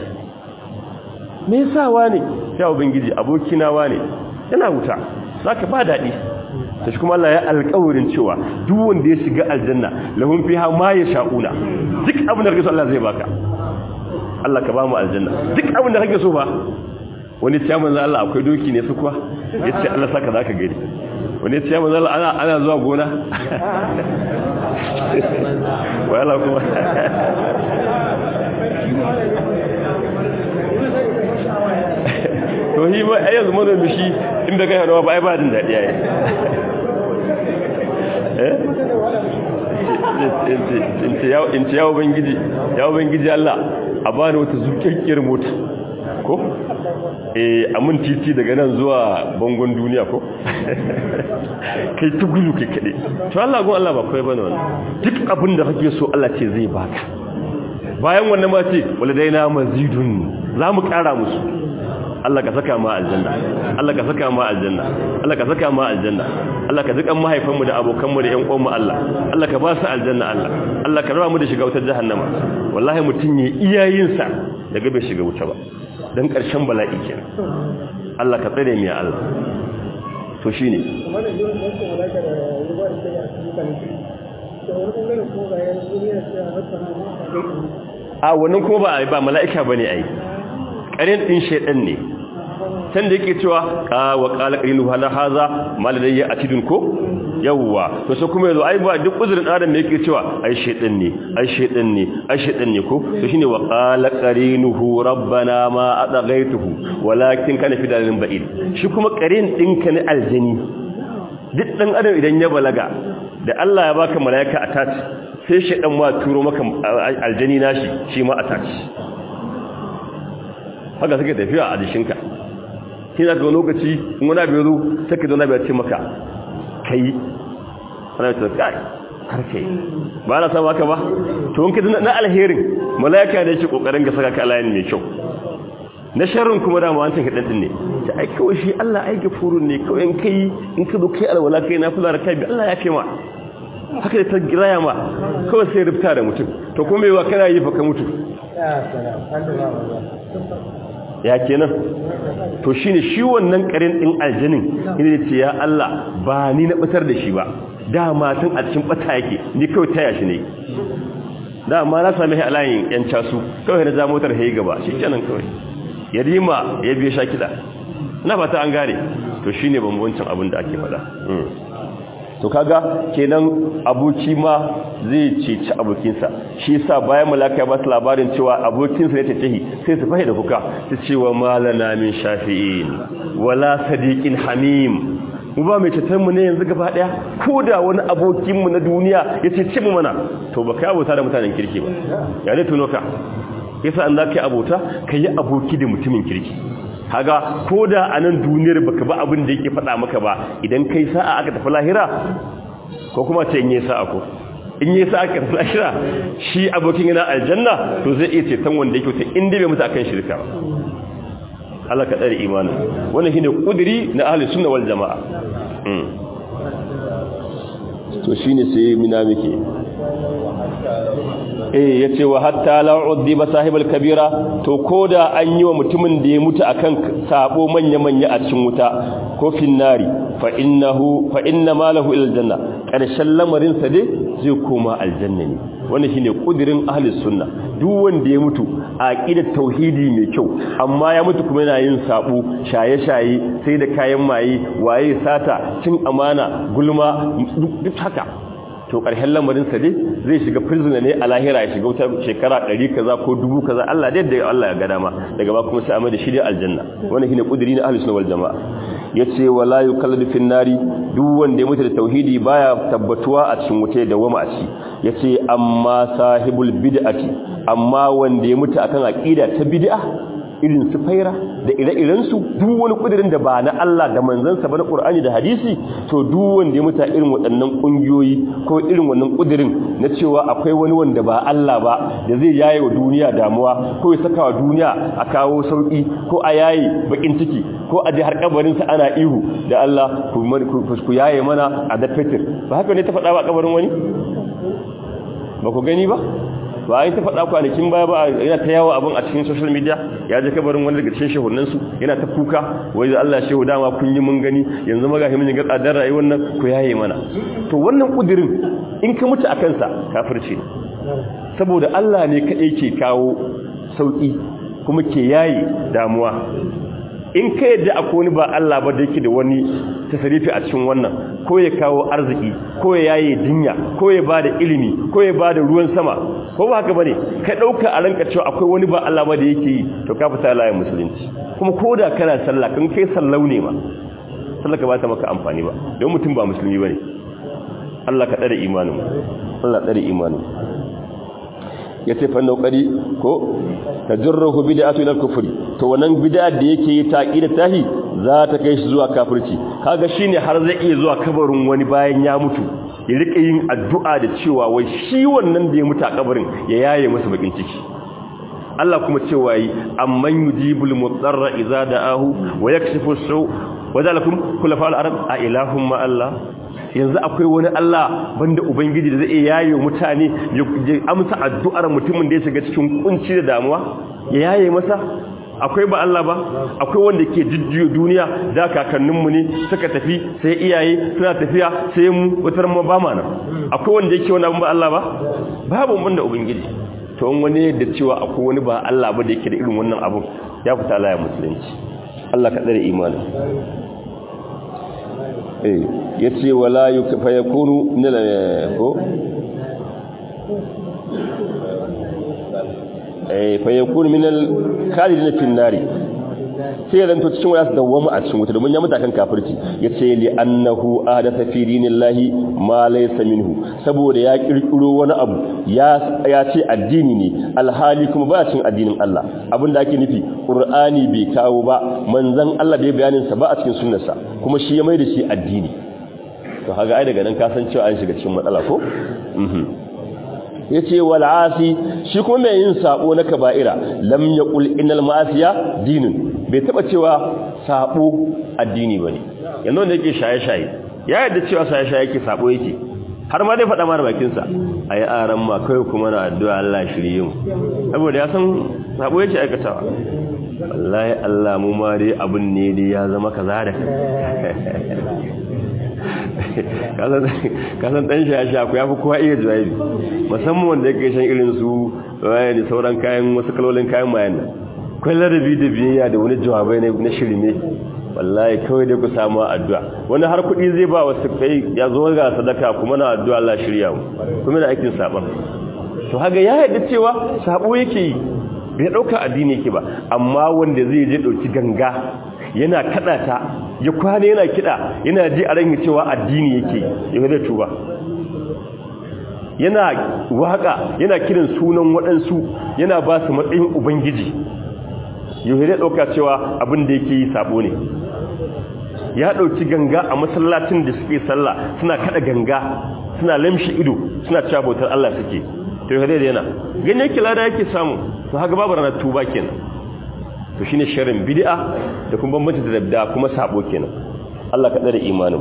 me yasa wani sai ubangiji abokina wani yana wuta zaka ba dadi sai kuma Allah ya alƙawarin cewa duk wanda ya shiga aljanna lahum fiha ma yasha'una duk abin da kake so Allah zai baka Allah ka ba mu aljanna duk abin da kake so ba wani ya manzo Allah akwai doki ne su kuwa yace Allah saka zaka gani wani ya manzo Allah ana ana zuwa gona wala kuma to hi ba ai yanzu mun mishi inda kai harawa ba ai ba din dadi ai eh inta ya inta ya ubangiji ya ubangiji Allah a bani wata zuƙeƙiyar mota ko eh amun titi daga nan zuwa bangon duniya ko kai tugulu kai kade to Allah gon Allah ba kai bane wannan duk abin da kake so Allah ce zai baka bayan wannan ma ce waladaina mazidun za mu ƙara musu Allah ka saka ma aljanna Allah ka saka ma aljanna Allah ka saka ma aljanna Allah ka dukan mahaifanmu da abokanmu da ƴan uwanmu Allah Allah ka ba su aljanna Allah Allah ka raba mu da shiga wutar jahannama wallahi mutun ya iyayin sa daga bai shiga wuta ba dan karshen bala'i kenan Allah ka tsare mu ya Allah to shine a wannan kuma ba ba mala'ika bane ai ƙarin ɗin shaiɗan ne can da yake cewa wa ƙala ƙarinu hala haza maladai ya atidun ko yawwa to sai kuma yanzu ai ba duk uzurin adam ne yake cewa ai shaiɗan ne ai shaiɗan ne ai shaiɗan ne ko to shine wa ƙala ƙarinuhu rabbana ma adaghaituhu walakin kana fi dalilin ba'id shi kuma ƙarin ɗinka ne aljani duk ɗan adam idan ya balaga da Allah ya baka malaika attach sai shaiɗan ma turo maka aljani nashi shi ma attach haka suke tafiya a jishinka shi za ka wani lokaci in wani abu ya zo sai ka zauna bai ce maka kai ana ta kai karfe ba na samu haka ba to wanka na alherin mala'ika da yake kokarin ga saka ka alayin mai kyau na sharrin kuma da wancan kadan din ne ta ai kawai shi Allah ai gafurun ne kawai in kai in ka zo kai alwala kai na fula rakai bi Allah ya kai ma haka da ta giraya ma kawai sai rubta da mutum to kuma yawa kana yi fa ka mutu ya kenan to shine shi wannan karin din aljanin ina ce ya Allah ba ni na batar da shi ba dama tun a cikin bata yake ni kawai taya shi ne dama na sami halayen yan casu kawai na ja motar hayi gaba shikenan kawai ya rima ya biye sha kida na fata an gane to shine bambancin abin da ake faɗa to kaga kenan aboki ma zai ceci abokinsa shi yasa bayan malaka ba su labarin cewa abokinsa ne tace sai su fahimta kuka su cewa malana min shafi'in wala sadiqin hamim mu ba mai cetar mu ne yanzu gaba daya koda wani abokin mu na duniya ya cece mu mana to baka abota da mutanen kirki ba ya ne tuno ka yasa an zaka yi abota kai aboki da mutumin kirki kaga koda a nan duniyar baka ba abin da yake faɗa maka ba idan kai sa'a aka tafi lahira ko kuma ce in yi sa'a ko in yi sa'a aka tafi lahira shi abokin yana aljanna to zai iya ceton wanda yake ta inda bai mutu akan shirka ba Allah ka tsare imanin wannan shine kudiri na ahli sunna wal jamaa to shine sai mina muke eh yace wa hatta la udhiba sahibul kabira to koda an yi wa mutumin da ya mutu akan sabo manya manya a cikin wuta ko finnari fa innahu fa inna malahu ila aljanna karshen lamarin sa dai zai koma aljanna ne wannan shine kudirin ahli sunna duk wanda ya mutu a aqidar tauhidi mai kyau amma ya mutu kuma yana yin sabo shaye shaye sai da kayan maye waye sata cin amana gulma duk haka to ƙarshen lamarin sa dai zai shiga prison ne a lahira ya shiga wuta shekara ɗari kaza ko dubu kaza Allah dai da Allah ya ga dama daga ba kuma sai amma da shi dai aljanna wannan shine kudiri na ahlus sunna wal jamaa yace wala yukalladu fin nari duk wanda ya mutu da tauhidi baya tabbatuwa a cikin wuta da wama a ci yace amma sahibul bid'ati amma wanda ya mutu akan aqida ta bid'a irin su faira da ire-irensu duk wani kudirin da ba na Allah da manzansa ba na Qur'ani da hadisi to duk wanda ya muta irin waɗannan kungiyoyi ko irin wannan kudirin na cewa akwai wani wanda ba Allah ba da zai yaye wa duniya damuwa ko ya saka wa duniya a kawo sauki ko a yaye bakin ciki ko a ji har kabarin sa ana ihu da Allah ku ku yaye mana a da fetir ba haka ne ta faɗa ba kabarin wani ba ku gani ba ba a yi ta faɗa kwanakin baya ba yana ta yawo abin a cikin social media ya je kabarin wani daga cikin shehunansu yana ta kuka wai da Allah shehu dama kun yi mun gani yanzu maga himin ga tsadar rayuwar nan ku yaye mana to wannan kudirin in ka mutu a kansa kafirci ne saboda Allah ne kaɗai ke kawo sauƙi kuma ke yaye damuwa in ka yadda akwai wani ba Allah ba da yake da wani tasarifi a cikin wannan ko ya kawo arziki ko ya yaye jinya ko ya bada ilimi ko ya bada ruwan sama ko ba haka bane ka dauka a ranka cewa akwai wani ba Allah ba da yake yi to ka fita layin musulunci kuma koda kana sallah kan kai sallau ne ma sallah ka ba ta maka amfani ba don mutum ba musulmi bane Allah ka tsare imanin Allah tsare imanin yace fa nauqari ko tajurruhu bid'atu ila al-kufri to wannan bid'a da yake yi taqida tahi za ta kai shi zuwa kafirci kaga shine har zai iya zuwa kabarin wani bayan ya mutu ya rika yin addu'a da cewa wai shi wannan da ya mutu a kabarin ya yaye masa bakin ciki Allah kuma cewa yi amman yujibul mudarra idza da'ahu wa yakshifu as-su wa zalakum khulafa'ul ard a ilahum ma Allah yanzu akwai wani Allah banda ubangiji da zai yaye mutane ya amsa addu'ar mutumin da ya shiga cikin kunci da damuwa ya yaye masa akwai ba Allah ba akwai wanda ke jujjuyo duniya da kakanninmu ne suka tafi sai iyaye suna tafiya sai mu wutar mu ba mana akwai wanda yake wani abin ba Allah ba babu banda ubangiji to wani da cewa akwai wani ba Allah ba da yake da irin wannan abu ya fita laya musulunci Allah ka tsare imani eh yace wala yukfa yakunu min ko eh fa yakunu min al-khalidin fi an-nari sai ran to cikin waya su dawwama a cikin wuta domin ya muta kan kafirci yace li annahu adatha fi dinillahi ma laysa minhu saboda ya kirkiro wani abu ya ya ce addini ne alhali kuma ba cikin addinin Allah abinda ake nufi qur'ani bai kawo ba manzon Allah bai bayanin sa ba a cikin sunnarsa kuma shi ya mai da shi addini to kaga ai daga nan ka san cewa an shiga cikin matsala ko mhm yace wal asi shi kuma mai yin sabo na kaba'ira lam yaqul innal ma'asiya dinun bai taba cewa sabo addini bane yanzu wanda yake shaye-shaye ya yadda cewa shaye-shaye yake sabo yake har ma dai faɗa ma da bakinsa a yi aran ma kai kuma na addu'a Allah shirye mu saboda ya san sabo yake aikatawa wallahi Allah mu ma dai abin ne dai ya zama kaza da kasan ɗan shasha ku ya fi kowa iya jawabi musamman wanda yake shan irin su waye da sauran kayan wasu kalolin kayan mayan nan kwai larabi da biyayya da wani jawabai na shirme wallahi kawai dai ku samu addu'a wani har kuɗi zai ba wasu kai ya zo ga sadaka kuma na addu'a Allah shirya mu kuma na aikin saban to haga ya yadda cewa sabo yake yi bai dauka addini yake ba amma wanda zai je dauki ganga yana kada ta ya kwana yana kida yana ji a ran cewa addini yake ya da tuba yana waka yana kiran sunan waɗansu yana ba su matsayin ubangiji yau da dauka cewa abin da yake yi sabo ne ya dauki ganga a masallacin da suke sallah suna kada ganga suna lamshi ido suna cewa bautar Allah suke to yau da yana gane yake lada yake samu to haka babu ranar tuba kenan to shine sharrin bid'a da kuma bambanci da dabda kuma sabo kenan Allah ka dare imanin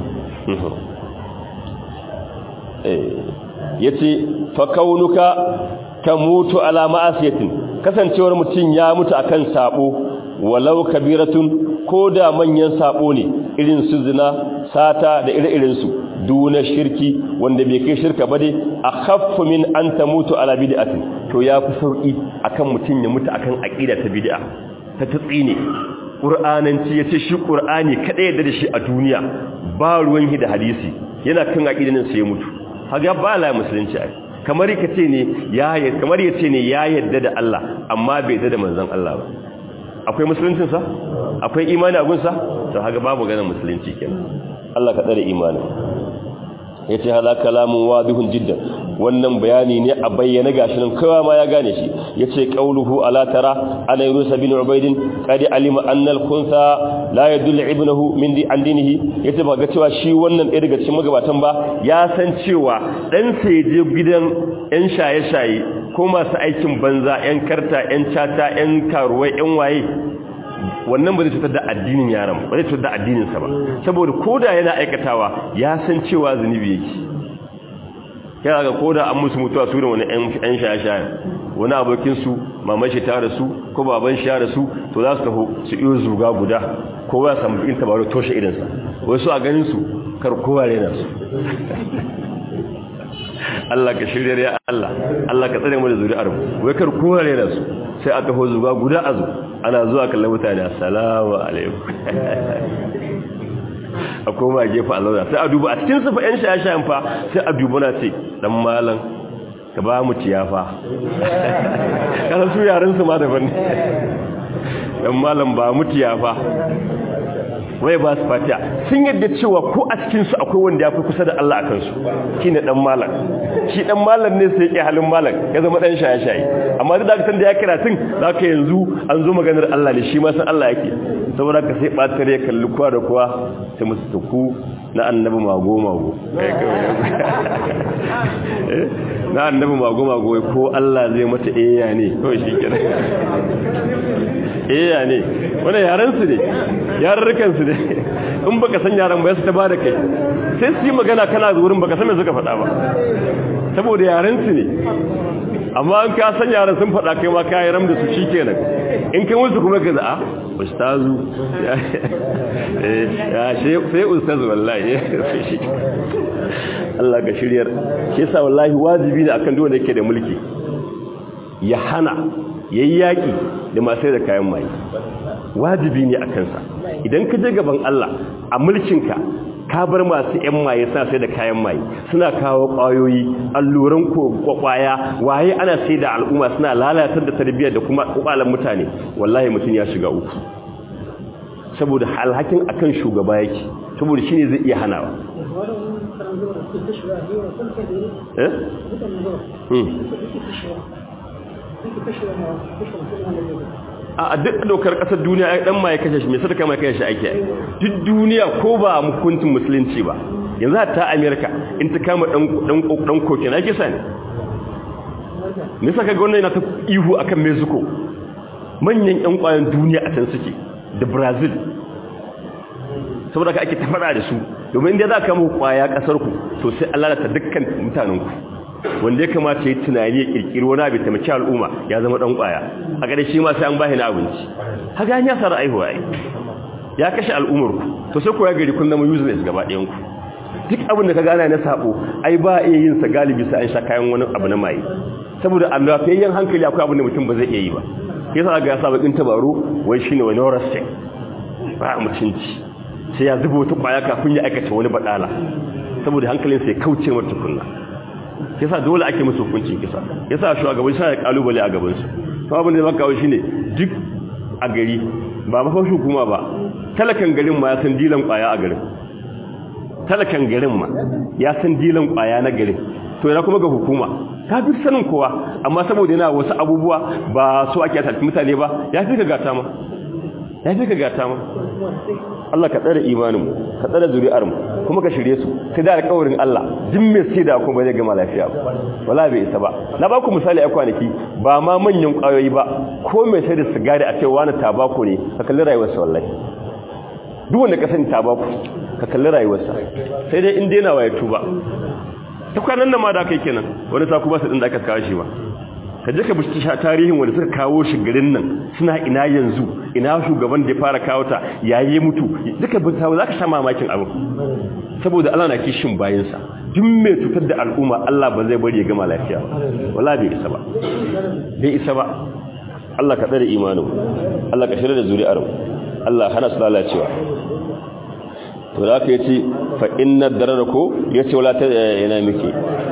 eh yace fa kaunuka tamutu ala ma'asiyatin kasancewar mutun ya mutu akan sabo walau kabiratun koda manyan sabo ne irin su zina sata da ire-iren su duna shirki wanda bai kai shirka ba dai akhaffu min an tamutu ala bid'atin to ya fi sauki akan mutun ya mutu akan aqida ta bid'a ta tsine qur'ananci yace shi qur'ani kada yadda da shi a duniya ba ruwan hi da hadisi yana kan aqidan sai ya mutu haga ba la musulunci ai kamar kace ne ya kamar yace ne ya yadda da Allah amma bai yadda da manzon Allah ba akwai musuluncin sa akwai imani a gunsa to haga babu ganin musulunci kenan Allah ka tsare imanin yace hada kalamun wadihun jiddan wannan bayani ne a bayyana gashi nan kowa ma ya gane shi yace qauluhu ala tara ana yunus bin ubayd qad alima anna al-khunsa la yadullu ibnahu min di an dinihi yace ba ga cewa shi wannan ɗaya daga cikin magabatan ba ya san cewa dan sai je gidan yan shaye-shaye ko masu aikin banza yan karta yan chata yan karuwai yan waye wannan ba zai cutar da addinin yaron ba zai cutar da addininsa ba saboda koda yana aikatawa ya san cewa zunubi yake yana ga koda an musu mutuwa su da wani ɗan shaye-shaye wani abokinsu maman shi ta rasu ko baban shi ya rasu to za su taho su iyo zuga guda ko ba samu in tabaro toshe idansa wasu a ganin su kar kowa rena su Allah ka shirya ya Allah Allah ka tsare mu da zuri'ar mu wai kar kowa rena su sai aka ho zuga guda azu ana zuwa kallon mutane assalamu alaikum a koma gefe Allah sai a duba a cikin sufa yan shaye-shayen fa sai a duba na ce dan malam ka ba mu ciyafa kana su yaran su ma daban ne dan malam ba mu ciyafa wai ba su fatiya sun yadda cewa ko a cikin su akwai wanda ya fi kusa da Allah akan su shine dan malam shi dan malam ne sai yake halin malam ya zama dan shaye-shaye amma duk da kan da ya kira tun zaka yanzu an zo maganar Allah ne shi ma san Allah yake saboda ka sai batar ya kalli kowa da kowa sai musu tuku na annabi mago mago kai kai na annabi mago mago ko Allah zai mata eya ne kawai shi kenan eya ne wannan yaran su ne yarurrukan su ne in baka san yaran ba su ta bada kai sai su yi magana kana zuwurin baka san me suka faɗa ba saboda yaran su ne amma an ka san yaran sun faɗa kai ma ka yi ram da su shikenan in kai musu kuma ka za'a ustazu ya sai ustazu wallahi Allah ka shiryar shi yasa wallahi wajibi ne akan duk wanda yake da mulki ya hana yayi yaki da masu da kayan mai wajibi ne akan sa idan ka je gaban Allah a mulkinka ka bar masu ƴan maye suna sai da kayan maye suna kawo ƙwayoyi alluran kwakwaya waye ana sai da al'umma suna lalatar da tarbiyyar da kuma kwalan mutane wallahi mutum ya shiga uku saboda alhakin akan shugaba yake saboda shine zai iya hanawa eh a duk dokar kasar duniya ai dan mai kashe shi me sai kai mai kashe shi ake duk duniya ko ba hukuncin musulunci ba yanzu ta America in ta kama dan dan dan kokin ake sani me saka ga wannan yana ta ihu akan Mexico manyan ƴan kwayan duniya a can suke da Brazil saboda ka ake tafada da su domin inda za ka mu kwaya kasar ku to sai Allah ta dukkan mutanen ku wanda ya kamata ya tunani ya kirkiri wani abu ta mace al'umma ya zama dan kwaya a gare shi ma sai an bashi na abinci haka an ya sara aihuwa ya kashe al'ummar ku to sai ku ya gari kun zama useless gaba ɗayan ku duk abin da ka gana na sabo ai ba iya yin sa galibi sai an sha kayan wani abu na mai saboda Allah fa yin hankali akwai abin da mutum ba zai iya yi ba yasa ga ya sa bakin tabaro wai shine wani horosce ba mutunci sai ya zubo ta kwaya kafin ya aikata wani badala saboda hankalin sai kauce mata tukunna yasa dole ake musu hukuncin kisa yasa shugaban sai ya kalubale a gaban su to abin da maka wai shine duk a gari ba ba fa hukuma ba talakan garin ma ya san dilan kwaya a garin talakan garin ma ya san dilan kwaya na garin to yana kuma ga hukuma ta fi sanin kowa amma saboda yana wasu abubuwa ba so ake tafi mutane ba ya fi ka gata ma ya fi ka gata ma Allah ka tsare imaninmu ka tsare zuri'armu kuma ka shirye su sai da alƙawarin Allah duk mai sai da kuma zai gama lafiya ba wala bai isa ba na ba ku misali a kwanaki ba ma manyan ƙwayoyi ba ko mai sai da sigari a cewa wani tabako ne ka kalli rayuwarsa wallahi duk wanda ka sani tabako ka kalli rayuwarsa sai dai in daina waye tuba ta kwanan nan ma da kai kenan wani saku ba su din da aka kawo shi ba ka je ka bishi tarihin wanda suka kawo shi garin nan suna ina yanzu ina shugaban da ya fara kawo ta yayi mutu duka bin tawo zaka sha mamakin abu saboda Allah na kishin bayinsa duk mai cutar da al'umma Allah ba zai bari ya gama lafiya wallahi bai isa ba bai isa ba Allah ka tsare imanin Allah ka shirya da zuri'ar Allah hana su lalacewa to da aka yace fa inna dararako yace wala ta yana miki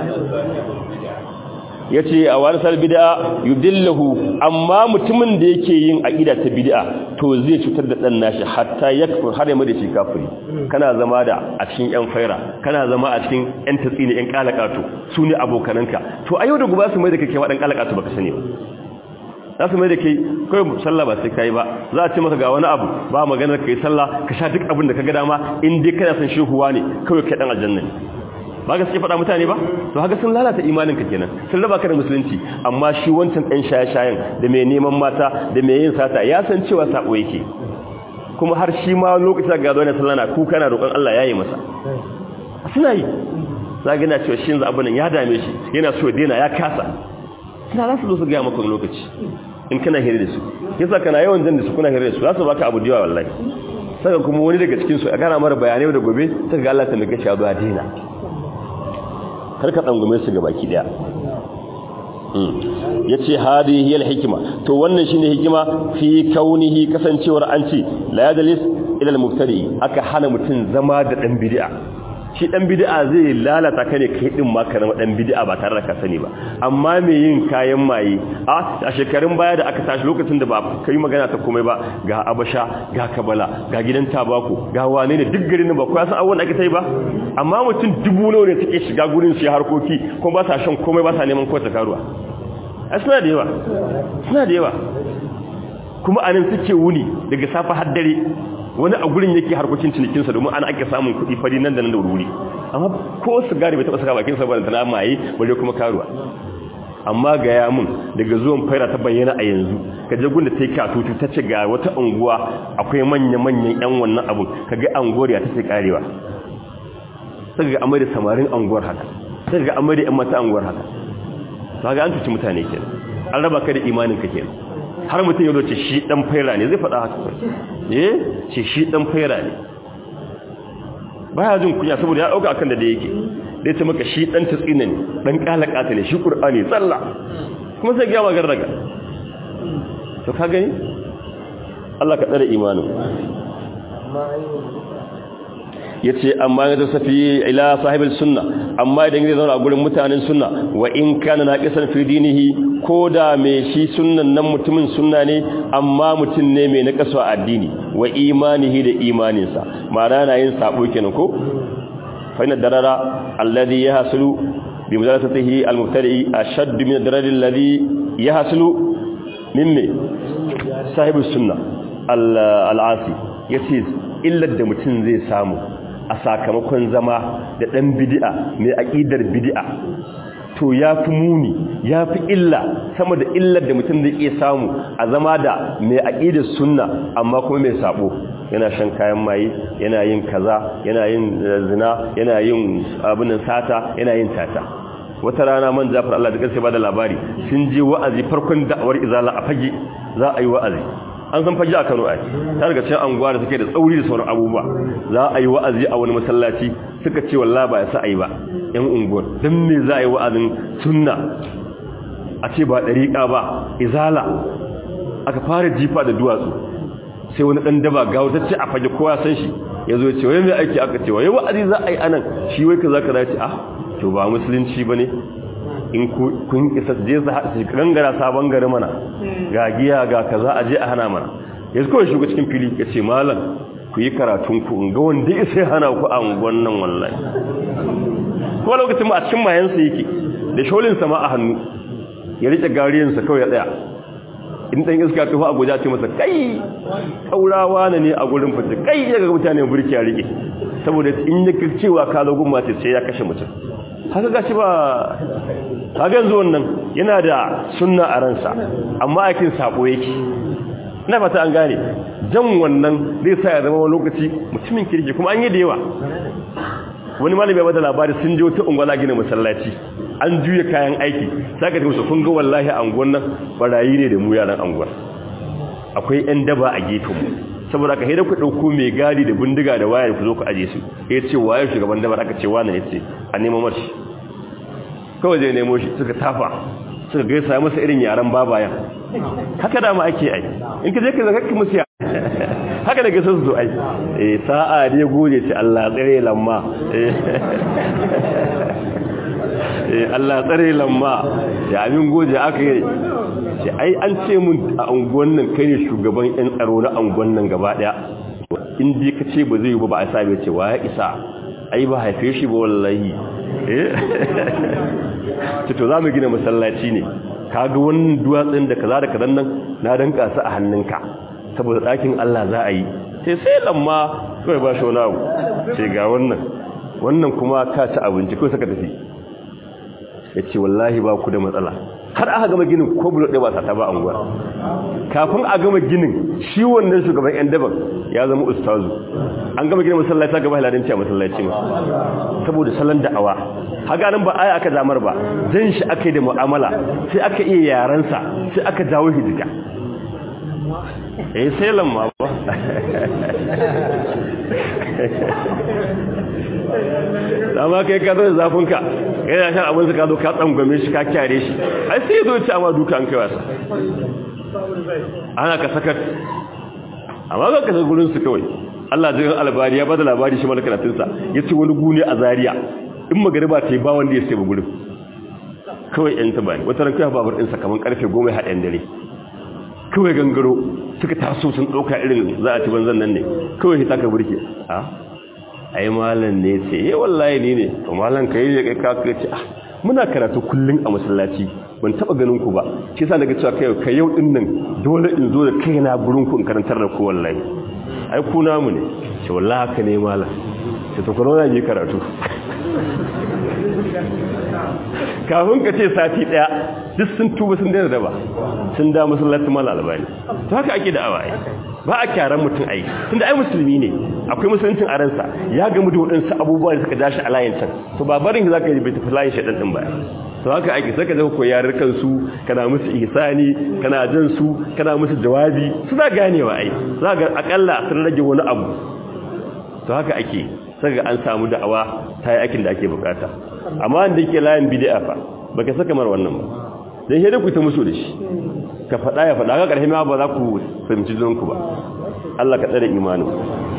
yace a wani sal bid'a yudillahu amma mutumin da yake yin aqida ta bid'a to zai cutar da dan nashi hatta yakfur har ya mai da shi kafiri kana zama da a cikin yan faira kana zama a cikin yan tatsini yan kalakatu sune abokananka to ayo da guba su mai da kake wadan kalakatu baka sani ba za su mai da kai kai sallah ba sai kai ba za a ce maka ga wani abu ba maganar kai sallah ka sha duk abin da ka ga dama in dai kana san shehuwa ne kawai kai dan aljanna ne ba gaske faɗa mutane ba to haka sun lalata imanin ka kenan sun raba ka da musulunci amma shi wancan ɗan shaye-shayen da mai neman mata da mai yin sata ya san cewa sabo yake kuma har shi ma lokacin ga zuwa sallah na kuka na roƙon Allah yayi masa suna yi za ga na cewa shi yanzu abin ya dame shi yana so ya daina ya kasa suna za su zo su ga maka lokaci in kana hira da su yasa kana yawan jan da su kuna hira da su za su baka abu diwa wallahi saka kuma wani daga cikin su a kana mara bayanai da gobe sai ga Allah ta mika shi abu dina karka dangume su gabaki daya yace hadi hiyal hikima to wannan shine hikima fi kaunihi kasancewar an ce la yadlis ila al-mubtadi aka hana mutun zama da dan bid'a shi dan bid'a zai lalata ka ne kai din ma ka zama dan bid'a ba tare da ka sani ba amma me yin kayan maye a shekarun baya da aka tashi lokacin da ba kai magana ta komai ba ga abasha ga kabala ga gidan tabako ga wane ne duk garin ba ko san awon ake tai ba amma mutum dubu nawa ne suke shiga gurin su harkoki kuma ba sa shan komai ba sa neman ko ta karuwa a suna da yawa suna da yawa kuma anan suke wuni daga safa har dare wani a gurin yake harkokin cinikinsa domin ana ake samun kuɗi fari nan da nan da wuri amma ko sigari bai taɓa saka bakinsa ba da tana maye bare kuma karuwa amma ga ya mun daga zuwan faira ta bayyana a yanzu ka je gunda take katutu ta ce ga wata unguwa akwai manya manyan yan wannan abun kaga anguwar ya take karewa sai ga amare samarin anguwar haka sai ga amare yan mata anguwar haka to ga an tuci mutane kenan an raba ka da imanin ka kenan har mutum ya zo ce shi dan faira ne zai faɗa haka eh ce shi dan faira ne baya jin kunya saboda ya dauka akan da da yake dai ce maka shi dan tsina ne dan kalakata ne shi qur'ani tsalla kuma sai ga magar daga to ka gani Allah ka tsare imanin yace amma ya tasafi ila sahibul sunna amma idan zai zauna a gurin mutanen sunna wa in kana naqisan fi dinihi koda me shi sunnan nan mutumin sunna ne amma mutun ne mai naqasu a addini wa imanihi da imaninsa ma'ana na yin sabo kenan ko fa inna darara alladhi yahsulu bi mudalatatihi almubtadi ashadd min ad-darar alladhi yahsulu mimma sahibus sunna al-asi yace illar da mutun zai samu a sakamakon zama da ɗan bid'a mai aƙidar bid'a to ya fi muni ya fi illa sama da illar da mutum zai iya samu a zama da mai aƙidar sunna amma kuma mai sabo yana shan kayan maye yana yin kaza yana yin zina yana yin abin sata yana yin tata. Wata rana man Jafar Allah da gaske ba da labari sun je wa'azi farkon da'awar izala a fage za a yi wa'azi an san fage a Kano ai ta daga cikin anguwa da suke da tsauri da sauran abubuwa za a yi wa'azi a wani masallaci suka ce wallahi ba ya sa ai ba yan unguwar dan me za a yi wa'azin sunna a ce ba dariqa ba izala aka fara jifa da duwatsu sai wani dan daba ga wata ce a fage kowa san shi yazo ya ce wai me aiki aka ce wai wa'azi za a yi anan shi wai kaza kaza ce ah to ba musulunci bane in kun isa je su gangara sabon gari mana ga giya ga kaza a je a hana mana yanzu kawai shiga cikin fili ya ce malam ku yi karatun ku in ga wanda ya sai hana ku a unguwan nan wallahi kuma lokacin ma a cikin mayansa yake da sholinsa ma a hannu ya rike gariyansa kawai ya tsaya in dan iska tufa a guja ce masa kai kaurawa ne a gurin fita kai ya ga mutane burki ya rike saboda in yake cewa ka zo gumma ce sai ya kashe mutum haka gashi ba kaga yanzu wannan yana da sunna a ransa amma aikin sako yake ina fata an gane jan wannan zai sa ya zama wani lokaci mutumin kirki kuma an yi da yawa wani malami ya bada labari sun je wata ungwala gina masallaci an juya kayan aiki saka ta musu kun ga wallahi anguwan nan barayi ne da mu yaran anguwar akwai yan daba a gefen mu saboda ka haida ku dauko mai gadi da bindiga da wayar ku zo ku aje su ya ce wayar shugaban dabar aka ce wani ne ce a nemo mashi kawai zai nemo shi suka tafa suka gaisa masa irin yaran babayan haka da ma ake ai in ka je ka zaka musu haka da gaisa su zo ai eh sa'a ne gode ce Allah tsare lamma eh Allah tsare lamma ya amin gode aka yi ce ai an ce mun a unguwan nan kai ne shugaban yan tsaro na unguwan nan gaba daya in dai ka ce ba zai yi ba ba a sabe ce wa ya isa ai ba haife shi ba wallahi eh to za mu gina masallaci ne kaga wannan duwatsun da kaza da kazan nan na danka su a hannunka saboda dakin Allah za a yi sai sai lamma kai ba shi wani abu ce ga wannan wannan kuma ka ci abinci ko saka tafi yace wallahi ba ku da matsala har aka gama ginin ko bulo ɗaya ba ta ba anguwa kafin a gama ginin shi wannan shugaban yan daban ya zama ustazu an gama ginin masallaci ta gaba haladin a masallaci ma saboda salon da'awa haka nan ba aya aka zamar ba zan shi aka yi da mu'amala sai aka iya yaransa sai aka jawo hijika eh sai lamma ba amma kai ka zo zafinka kai ya shan abin ka zo ka tsangwame shi ka kyare shi ai sai zo ci amma duka an kai wasa ana ka sakar amma ga kasa gurin su kawai Allah jin albari ya bada labari shi malakatin sa yace wani gune a Zaria in magariba ta yi ba wanda ya sai ba gurin kawai yan tabani wata ran kai babur din sa kaman karfe goma haɗin dare kawai gangaro suka taso sun dauka irin za a ci banzan nan ne kawai hita ka burke a ai malam ne ce eh wallahi ni ne to malam kai ne kai ka ce ah muna karatu kullun a masallaci ban taba ganin ku ba shi yasa daga cewa kai kai yau din nan dole in zo da kaina gurin ku in karantar da ku wallahi ai ku namu ne ce wallahi haka ne malam ce to corona ne karatu kafin ka ce sati daya duk sun tuba sun daina daba sun da masallaci malal albani to haka ake da'awa ai ba a kyaran mutum ai tunda ai musulmi ne akwai musuluncin a ransa ya gamu da wadansu abubuwa da suka dashi a layin can to ba barin zaka yi bai tafi layin shedan din ba to haka ake saka zaka koyi yarukan su kana musu ihsani kana jin su kana musu jawabi suna ganewa ai zaka akalla sun rage wani abu to haka ake saka an samu da'awa ta yi aikin da ake bukata amma wanda yake layin bid'a fa baka saka mar wannan ba dan sai da ku ta musu da shi ka faɗa ya faɗa ga ƙarfi ma ba za ku fahimci zonku ba Allah ka tsare imanin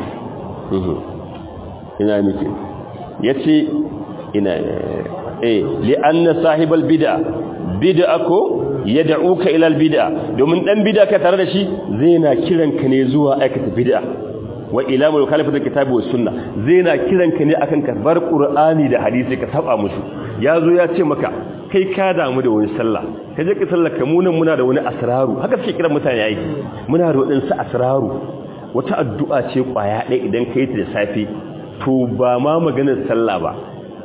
ina miki yace ina eh li anna sahibal bid'a bid'a ko yad'uka ila al bid'a domin dan bid'a ka tare da shi zai na kiranka ne zuwa aikata bid'a wa ila mu khalifatu kitabi was sunna zai na kiranka ne akan karbar qur'ani da hadisi ka saba musu yazo ya ce maka kai ka damu da wani sallah ka je ka sallaka mu nan muna da wani asraru haka suke kiran mutane yayi muna da wadansu asraru wata addu'a ce kwaya ɗaya idan kai ta da safi to ba ma maganar sallah ba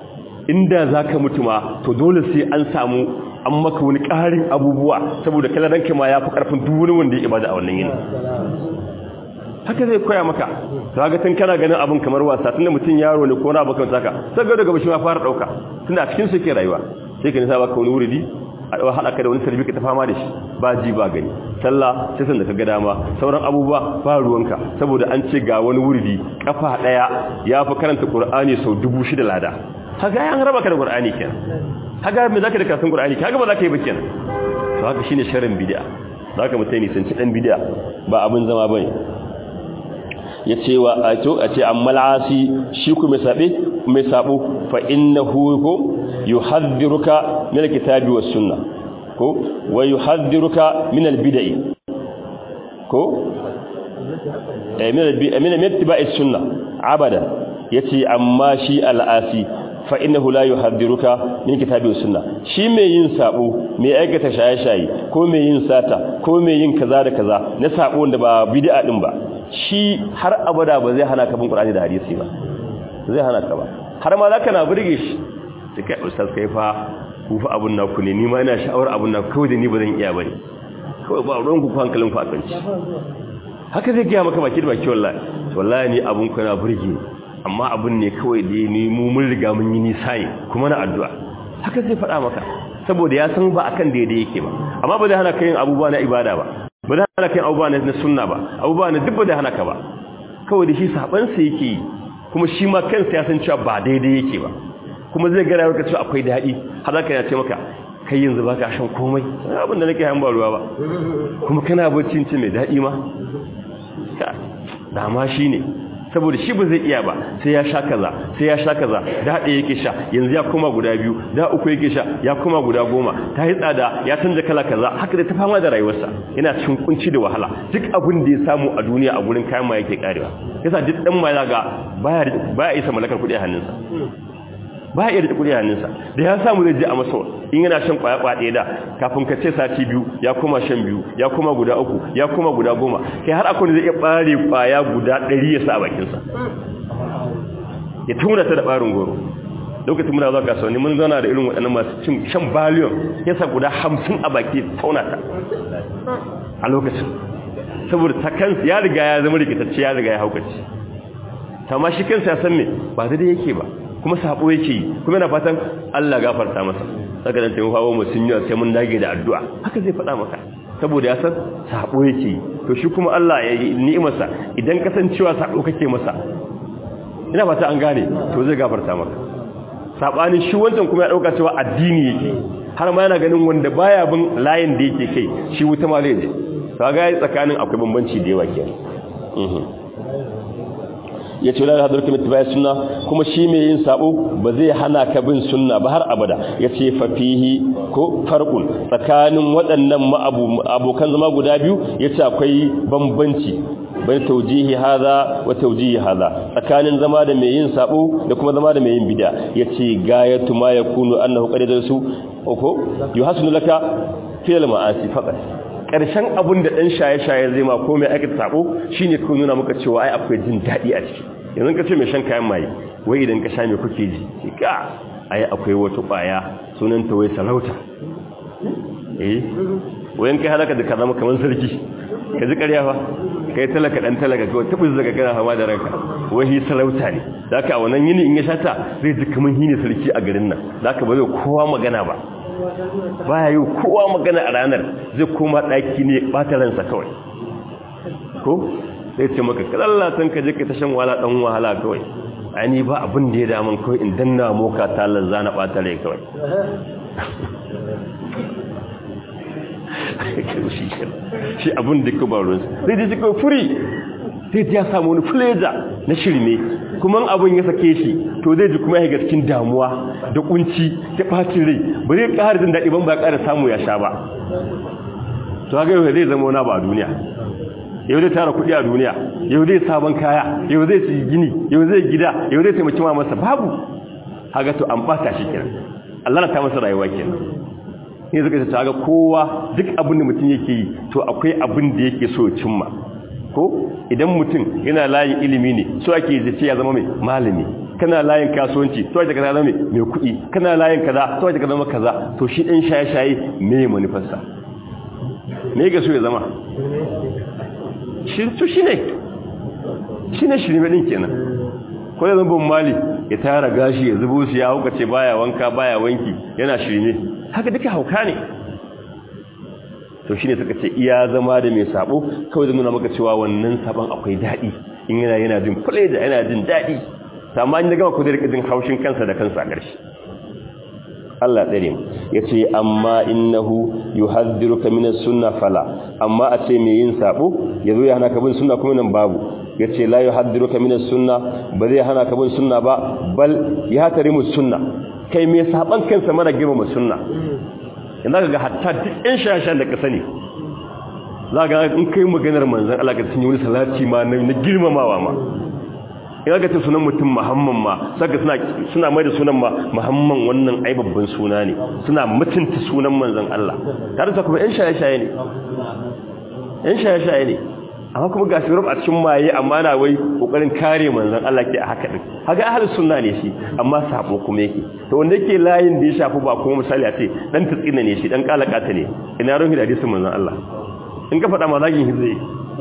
inda zaka mutu ma to dole sai an samu an maka wani ƙarin abubuwa saboda kala ranka ma yafi karfin duk wani wanda ya ibada a wannan yini haka zai koya maka kaga tun kana ganin abin kamar wasa tunda mutun yaro ne ko na baka saka sai ga daga bashi ma fara dauka tunda a cikin su ke rayuwa sai ka nisa baka wani wuridi a dawo hada ka da wani sarbi ka ta fama da shi ba ji ba gani sallah sai san da kaga dama sauran abubuwa ba ruwanka saboda an ce ga wani wuridi kafa daya yafi karanta Qur'ani sau dubu shida lada kaga an raba ka da Qur'ani kenan kaga me zaka da karatun Qur'ani kaga ba zaka yi ba kenan to haka shine sharrin bid'a zaka mutane sun ci dan bid'a ba abin zama bane ya ce wa a to a ce amma al'asi shi ku mai sabe mai sabo fa innahu ko yuhaddiruka min alkitabi was sunna ko wa yuhaddiruka min albid'i ko eh min min ittiba'i sunna abada yace amma shi al'asi fa innahu la yuhaddiruka min kitabi was sunna shi mai yin sabo mai aikata shaye-shaye ko mai yin sata ko mai yin kaza da kaza na sabo da ba bid'a din ba shi har abada ba zai hana ka bin Qur'ani da hadisi ba zai hana ka ba har ma zaka na burge shi sai kai ustaz kai fa ku fa abun naku ne ni ma ina sha'awar abun naku kawai da ni ba zan iya bane kawai ba ruwan ku hankalin ku akanci haka zai ga maka baki da baki wallahi wallahi ni abun ku na burge amma abun ne kawai da ni mu mun riga mun yi nisa ne kuma na addu'a haka zai faɗa maka saboda ya san ba akan daidai yake ba amma ba zai hana ka yin abubuwa na ibada ba ba da hana kan abubuwa na sunna ba abubuwa na duk ba da hana ka ba kawai da shi sabansa yake yi kuma shi ma kansa ya san cewa ba daidai yake ba kuma zai gara maka cewa akwai daɗi har zaka ya ce maka kai yanzu baka shan komai abin da nake hanba ruwa ba kuma kana bacci ce mai daɗi ma da ma shi ne saboda shi ba zai iya ba sai ya sha kaza sai ya sha kaza da haɗe yake sha yanzu ya koma guda biyu da uku yake sha ya koma guda goma ta yi tsada ya canza kala kaza haka da ta fama da rayuwarsa yana cikin kunci da wahala duk abin da ya samu a duniya a gurin kayan ma yake karewa yasa duk dan ma ga baya baya isa mallakar kuɗi a hannunsa ba ya rike kudi a hannunsa da ya samu zai je a masa in yana shan kwaya kwaya da kafin ka ce sati biyu ya koma shan biyu ya koma guda uku ya koma guda goma kai har akwai zai iya bare kwaya guda ɗari ya sa a bakinsa ya tuna ta da barin goro lokacin muna zuwa kasuwanni mun zauna da irin waɗannan masu cin shan baliyon ya sa guda hamsin a baki tauna ta a lokacin saboda ta kansa ya riga ya zama rikitacce ya riga ya haukace amma shi kansa ya san me ba daidai yake ba kuma sabo yake yi kuma yana fatan Allah gafarta masa saka dan tayi hawo mu sun yi sai mun dage da addu'a haka zai faɗa maka saboda ya san sabo yake yi to shi kuma Allah ya yi ni'imarsa idan kasancewa sabo kake masa ina fata an gane to zai gafarta maka sabani shi wancan kuma ya dauka cewa addini yake har ma yana ganin wanda baya bin layin da yake kai shi wuta ma zai je kaga tsakanin akwai bambanci da yawa kenan mhm ya ce lalata hadurka mitibai sunna kuma shi mai yin sabo ba zai hana ka bin sunna ba har abada ya ce fafihi ko farkun tsakanin waɗannan abokan zama guda biyu ya ce akwai bambanci bai taujihi haza wa taujihi haza tsakanin zama da mai yin sabo da kuma zama da mai yin bid'a ya ce gayatu ma yakunu annahu qad su ko yuhasinu laka fil ma'asi faqat ƙarshen abin da ɗan shaye-shaye zai ma ko mai aikata sabo shi ne kun nuna muka cewa ai akwai jin daɗi a ciki yanzu ka ce mai shan kayan maye wai idan ka sha mai kuke ji ka ai akwai wata ƙwaya sunanta wai sarauta eh wayan kai halaka da ka zama kamar sarki ka ji ƙarya fa kai talaka ɗan talaka kawai tabbas daga kana fama da ranka wai hi sarauta ne da haka a wannan yini in ya shata zai ji kamar hi ne sarki a garin nan da haka ba zai kowa magana ba baya yi kowa magana a ranar zai koma ɗaki ne ɓata ransa kawai ko sai ce maka kalallatan ka je ka ta shan wahala ɗan wahala kawai ani ba abin da ya damun kawai in danna moka ta lanza na ɓata rai kawai shi abin da ka barunsa zai ji kawai furi sai ya samu wani fuleja na shirme kuma abin ya sake shi to zai ji kuma ya ga cikin damuwa da kunci ta bacin rai ba zai ƙara jin daɗi ban ba ƙara samu ya sha ba to haka yau zai zama wani ba a duniya yau zai tara kuɗi a duniya yau zai sabon kaya yau zai ci gini yau zai gida yau zai taimaki ma masa babu haka to an ɓata shi kenan Allah na ta masa rayuwa kenan ne zaka ta ga kowa duk abin da mutum yake yi to akwai abin da yake so ya cimma ko idan mutum yana layin ilimi ne so ake zai ce ya zama mai malami kana layin kasuwanci to wace ka zama mai kuɗi kana layin kaza to wace ka zama kaza to shi ɗin shaye-shaye me manufarsa me ga so ya zama shi to shi ne shi ne shirme ɗin kenan ko ya zama mali ya tara gashi ya zubo su ya hauka ce baya wanka baya wanki yana shirme haka duka hauka ne to shine suka ce iya zama da mai sabo kawai da nuna maka cewa wannan sabon akwai daɗi in yana yana jin kule da yana jin daɗi amma in daga ku da rike jin haushin kansa da kansa a ƙarshe Allah tsare mu yace amma innahu yuhadhdhiruka min as-sunnah fala amma a ce mai yin sabo yazo ya hana ka bin sunna kuma nan babu yace la yuhadhdhiruka min as-sunnah ba zai hana ka bin sunna ba bal ya tarimu sunna kai mai saban kansa mara girma sunna yana ga hatta duk ɗan shashan da ka sani za ga in kai maganar manzan Allah ka sun yi wani salati ma na girmamawa ma ina ga ta sunan mutum Muhammad ma saka suna suna mai da sunan ma Muhammad wannan ai babban suna ne suna mutunta sunan manzan Allah tare da kuma ɗan shaye-shaye ne ɗan shaye-shaye ne amma kuma ga shi a cikin maye amma na wai kokarin kare manzan Allah ke a haka din haka ahlus sunna ne shi amma sabo kuma yake to wanda yake layin da ya shafi ba kuma misali a ce dan tsina ne shi dan kalakata ne ina ruhi da hadisin manzan Allah in ka faɗa ma zagin hizai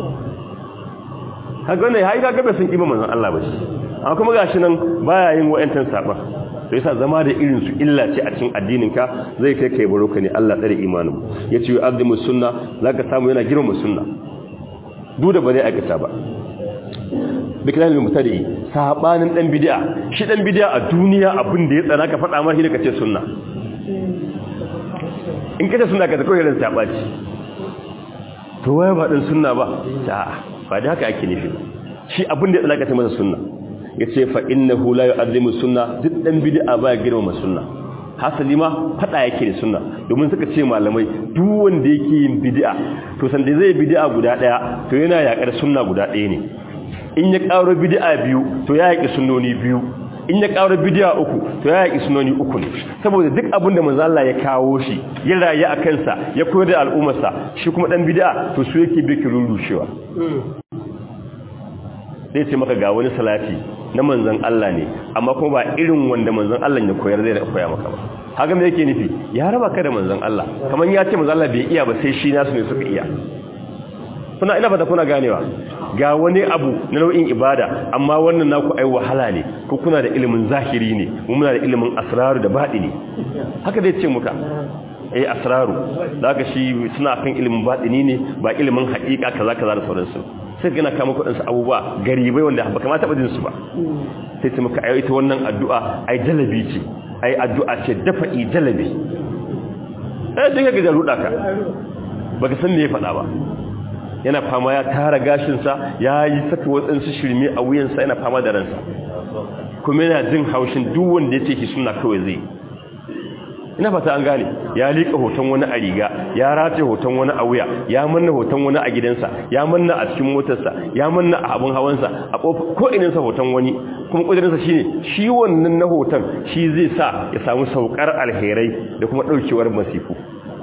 haka ne hai ga bai sun kiba manzan Allah ba shi amma kuma gashi nan baya yin wa'antan saba to yasa zama da irin su illa ce a cikin addinin ka zai kai kai baroka ne Allah tsare imanin yace yu'azzimu sunna zaka samu yana girma sunna duk da ba zai aikata ba bikilan mutari sabanin dan bid'a shi dan bid'a a duniya abin da ya tsana ka faɗa ma shi da kace sunna in kace sunna ka ta koyi ran sabaci to waye ba dan sunna ba a'a ba da haka ake nufi shi abin da ya tsana ka ta masa sunna yace fa innahu la yu'azzimu sunna duk dan bid'a ba ya girma sunna hasali ma fada yake da sunna domin suka ce malamai duk wanda yake yin bid'a to san da zai bid'a guda daya to yana yakar sunna guda daya ne in ya karo bid'a biyu to ya yaki sunnoni biyu in ya karo bid'a uku to ya yaki sunnoni uku ne saboda duk abin da manzo Allah ya kawo shi ya rayu a kansa ya koyar da al'ummarsa shi kuma dan bid'a to su yake bi kirurushewa zai ce maka ga wani salati na manzon Allah ne amma kuma ba irin wanda manzon Allah ya koyar zai koya maka ba haka me yake nufi ya raba ka da manzon Allah kamar ya ce manzon Allah bai iya ba sai shi nasu ne suka iya kuna ina fata kuna ganewa ga wani abu na nau'in ibada amma wannan naku ai wahala ne ko kuna da ilimin zahiri ne mu muna da ilimin asraru da batini haka zai ce muka eh asraru zaka shi suna kan ilimin batini ne ba ilimin haƙiƙa kaza kaza da sauransu sai gina kama kudinsu abubuwa garibai wanda ba kamata ba jinsu ba sai su muka ayo ita wannan addu'a ai jalabi ce ai addu'a ce dafa'i jalabi eh dinga ga ruda ka baka san me ya faɗa ba yana fama ya tara gashinsa ya yi saka watsansu shirme a wuyansa yana fama da ransa kuma yana jin haushin duk wanda ya ce ki suna kawai zai ina fata an gane ya liƙa hoton wani a riga ya race hoton wani a wuya ya manna hoton wani a gidansa ya manna a cikin motarsa ya manna a abin hawansa a kofa ko ininsa hoton wani kuma kudirinsa shine shi wannan na hoton shi zai sa ya samu saukar alherai da kuma daukewar masifu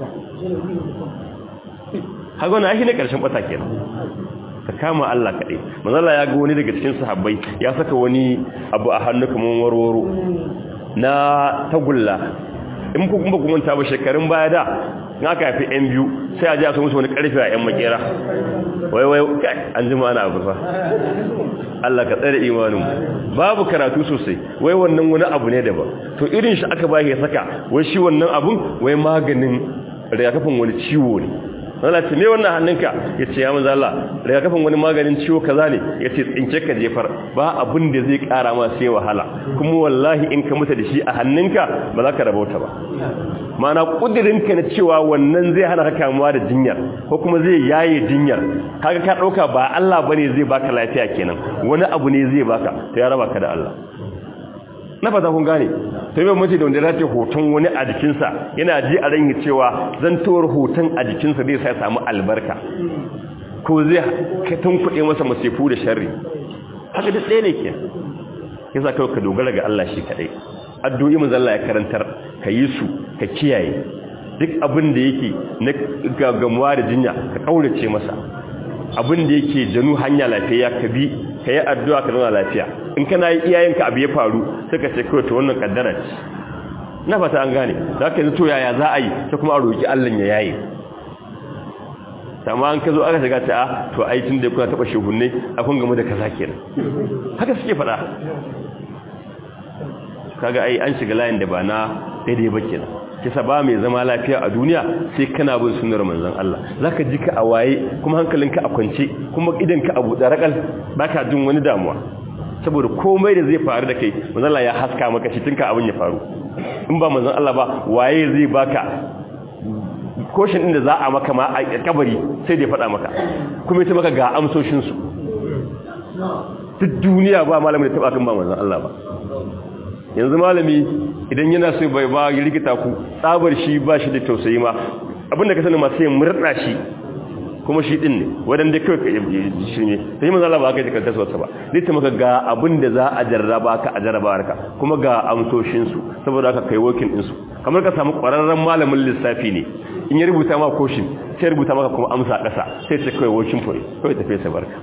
haka na shi ne karshen bata kenan ka kama Allah kaɗai manzala ya ga wani daga cikin sahabbai ya saka wani abu a hannu kamar warwaro na tagulla in ku kuma kuma ta ba shekarun baya da in aka haifi yan biyu sai a ji a so musu wani karfe a yan makera wai wai an jima ana abu fa Allah ka tsare imanin babu karatu sosai wai wannan wani abu ne daban to irin shi aka ba ya saka wai shi wannan abun wai maganin rigakafin wani ciwo ne Allah ce me wannan hannunka yace ya manzo Allah rigakafin wani maganin ciwo kaza ne yace tsince ka jefar ba abin da zai kara ma sai wahala kuma wallahi in ka mutu da shi a hannunka ba za ka rabauta ba mana kudirinka na cewa wannan zai hana ka kamuwa da jinyar ko kuma zai yaye jinyar kaga ka dauka ba Allah bane zai baka lafiya kenan wani abu ne zai baka to ya raba ka da Allah na fata kun gane to yau mace da wanda ya hoton wani a jikinsa yana ji a ran cewa zantowar hoton a jikinsa zai sa ya samu albarka ko zai ka tunkuɗe masa masifu da sharri haka duk ɗaya ne ke yasa kawai ka dogara ga Allah shi kaɗai addu'o'i manzo Allah ya karantar ka yi su ka kiyaye duk abin da yake na gagamuwa da jinya ka kaurace masa abin da yake janu hanya lafiya ka bi ka yi addu'a ka zauna lafiya in kana yi iyayenka abu ya faru sai ka ce kawai to wannan kaddara ce na fata an gane za ka yi to yaya za a yi ta kuma a roƙi Allah ya yaye amma an ka zo aka shiga ta to ai tun da kuna taɓa shehunne a kun gamu da kaza kenan haka suke faɗa kaga ai an shiga layin da ba na daidai ba kenan kisa ba mai zama lafiya a duniya sai kana bin sunnar manzon Allah zaka ji ka a waye kuma hankalinka a kwance kuma idan ka abu da rakal baka jin wani damuwa saboda komai da zai faru da kai manzon Allah ya haska maka shi tunka abin ya faru in ba manzon Allah ba waye zai baka koshin din da za a maka ma a kabari sai da ya faɗa maka kuma ita maka ga amsoshin su duk duniya ba malamin da taba kan ba manzon Allah ba yanzu malami idan yana so bai ba ya rikita ku tsabar shi ba shi da tausayi ma abinda ka sani masu yin murɗa shi kuma shi ɗin ne waɗanda kawai ka yi shi ne ta yi manzala ba ka yi kantar wata ba zai ta maka ga abin da za a jarraba ka a jarraba ka kuma ga amsoshinsu saboda aka kai wokin ɗinsu kamar ka samu ƙwararren malamin lissafi ne in ya rubuta ma koshin sai rubuta maka kuma amsa ƙasa sai sai kawai wokin fure kawai tafiya sa barka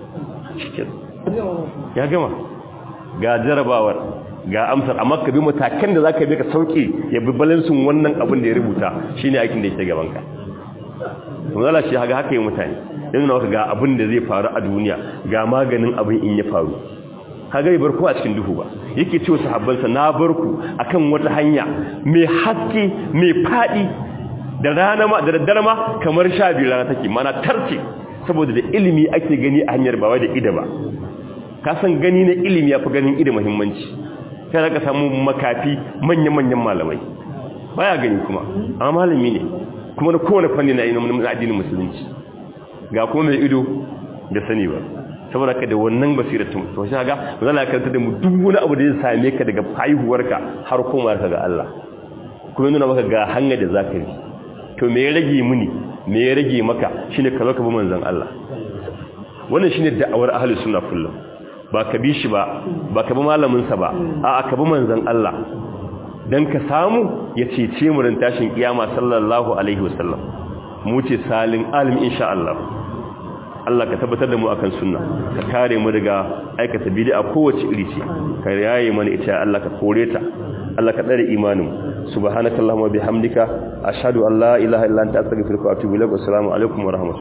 ya gama ga jarrabawar ga amsar amma ka bi matakan da zaka bi ka sauke ya bi balansin wannan abin da ya rubuta shine aikin da yake gaban ka kuma Allah shi haka haka yi mutane yanzu naka ga abin da zai faru a duniya ga maganin abin in ya faru kaga bai barku a cikin duhu ba yake cewa sahabbansa na barku akan wata hanya mai haske mai fadi da rana ma da daddare ma kamar sha biyu rana take mana tarce saboda da ilimi ake gani a hanyar ba wai da ida ba ka san gani na ilimi yafi ganin ida muhimmanci sai ka samu makafi manya-manyan malamai baya gani kuma amma malami ne kuma na kowane fanni na ilimin addinin musulunci ga kuma mai ido da sani ba saboda ka da wannan basirar tun to shi ga zan karanta da mu duk wani abu da ya same ka daga haihuwarka har komar ka ga Allah kuma nuna maka ga hanya da zaka yi to me ya rage muni me ya rage maka shine ka zo ka bi manzon Allah wannan shine da'awar ahlus sunna kullum ba ka bi shi ba ba ka bi malaminsa ba a ka bi manzan Allah don ka samu ya cece mu ran tashin kiyama sallallahu alaihi wasallam mu ce salin alim insha Allah Allah ka tabbatar da mu akan sunna ka kare mu daga aikata bid'a kowace iri ce ka yaye mana ita Allah ka kore ta Allah ka tsare imanin subhanakallahumma bihamdika ashhadu an la ilaha illa anta astaghfiruka wa atubu ilaik assalamu alaikum wa rahmatullahi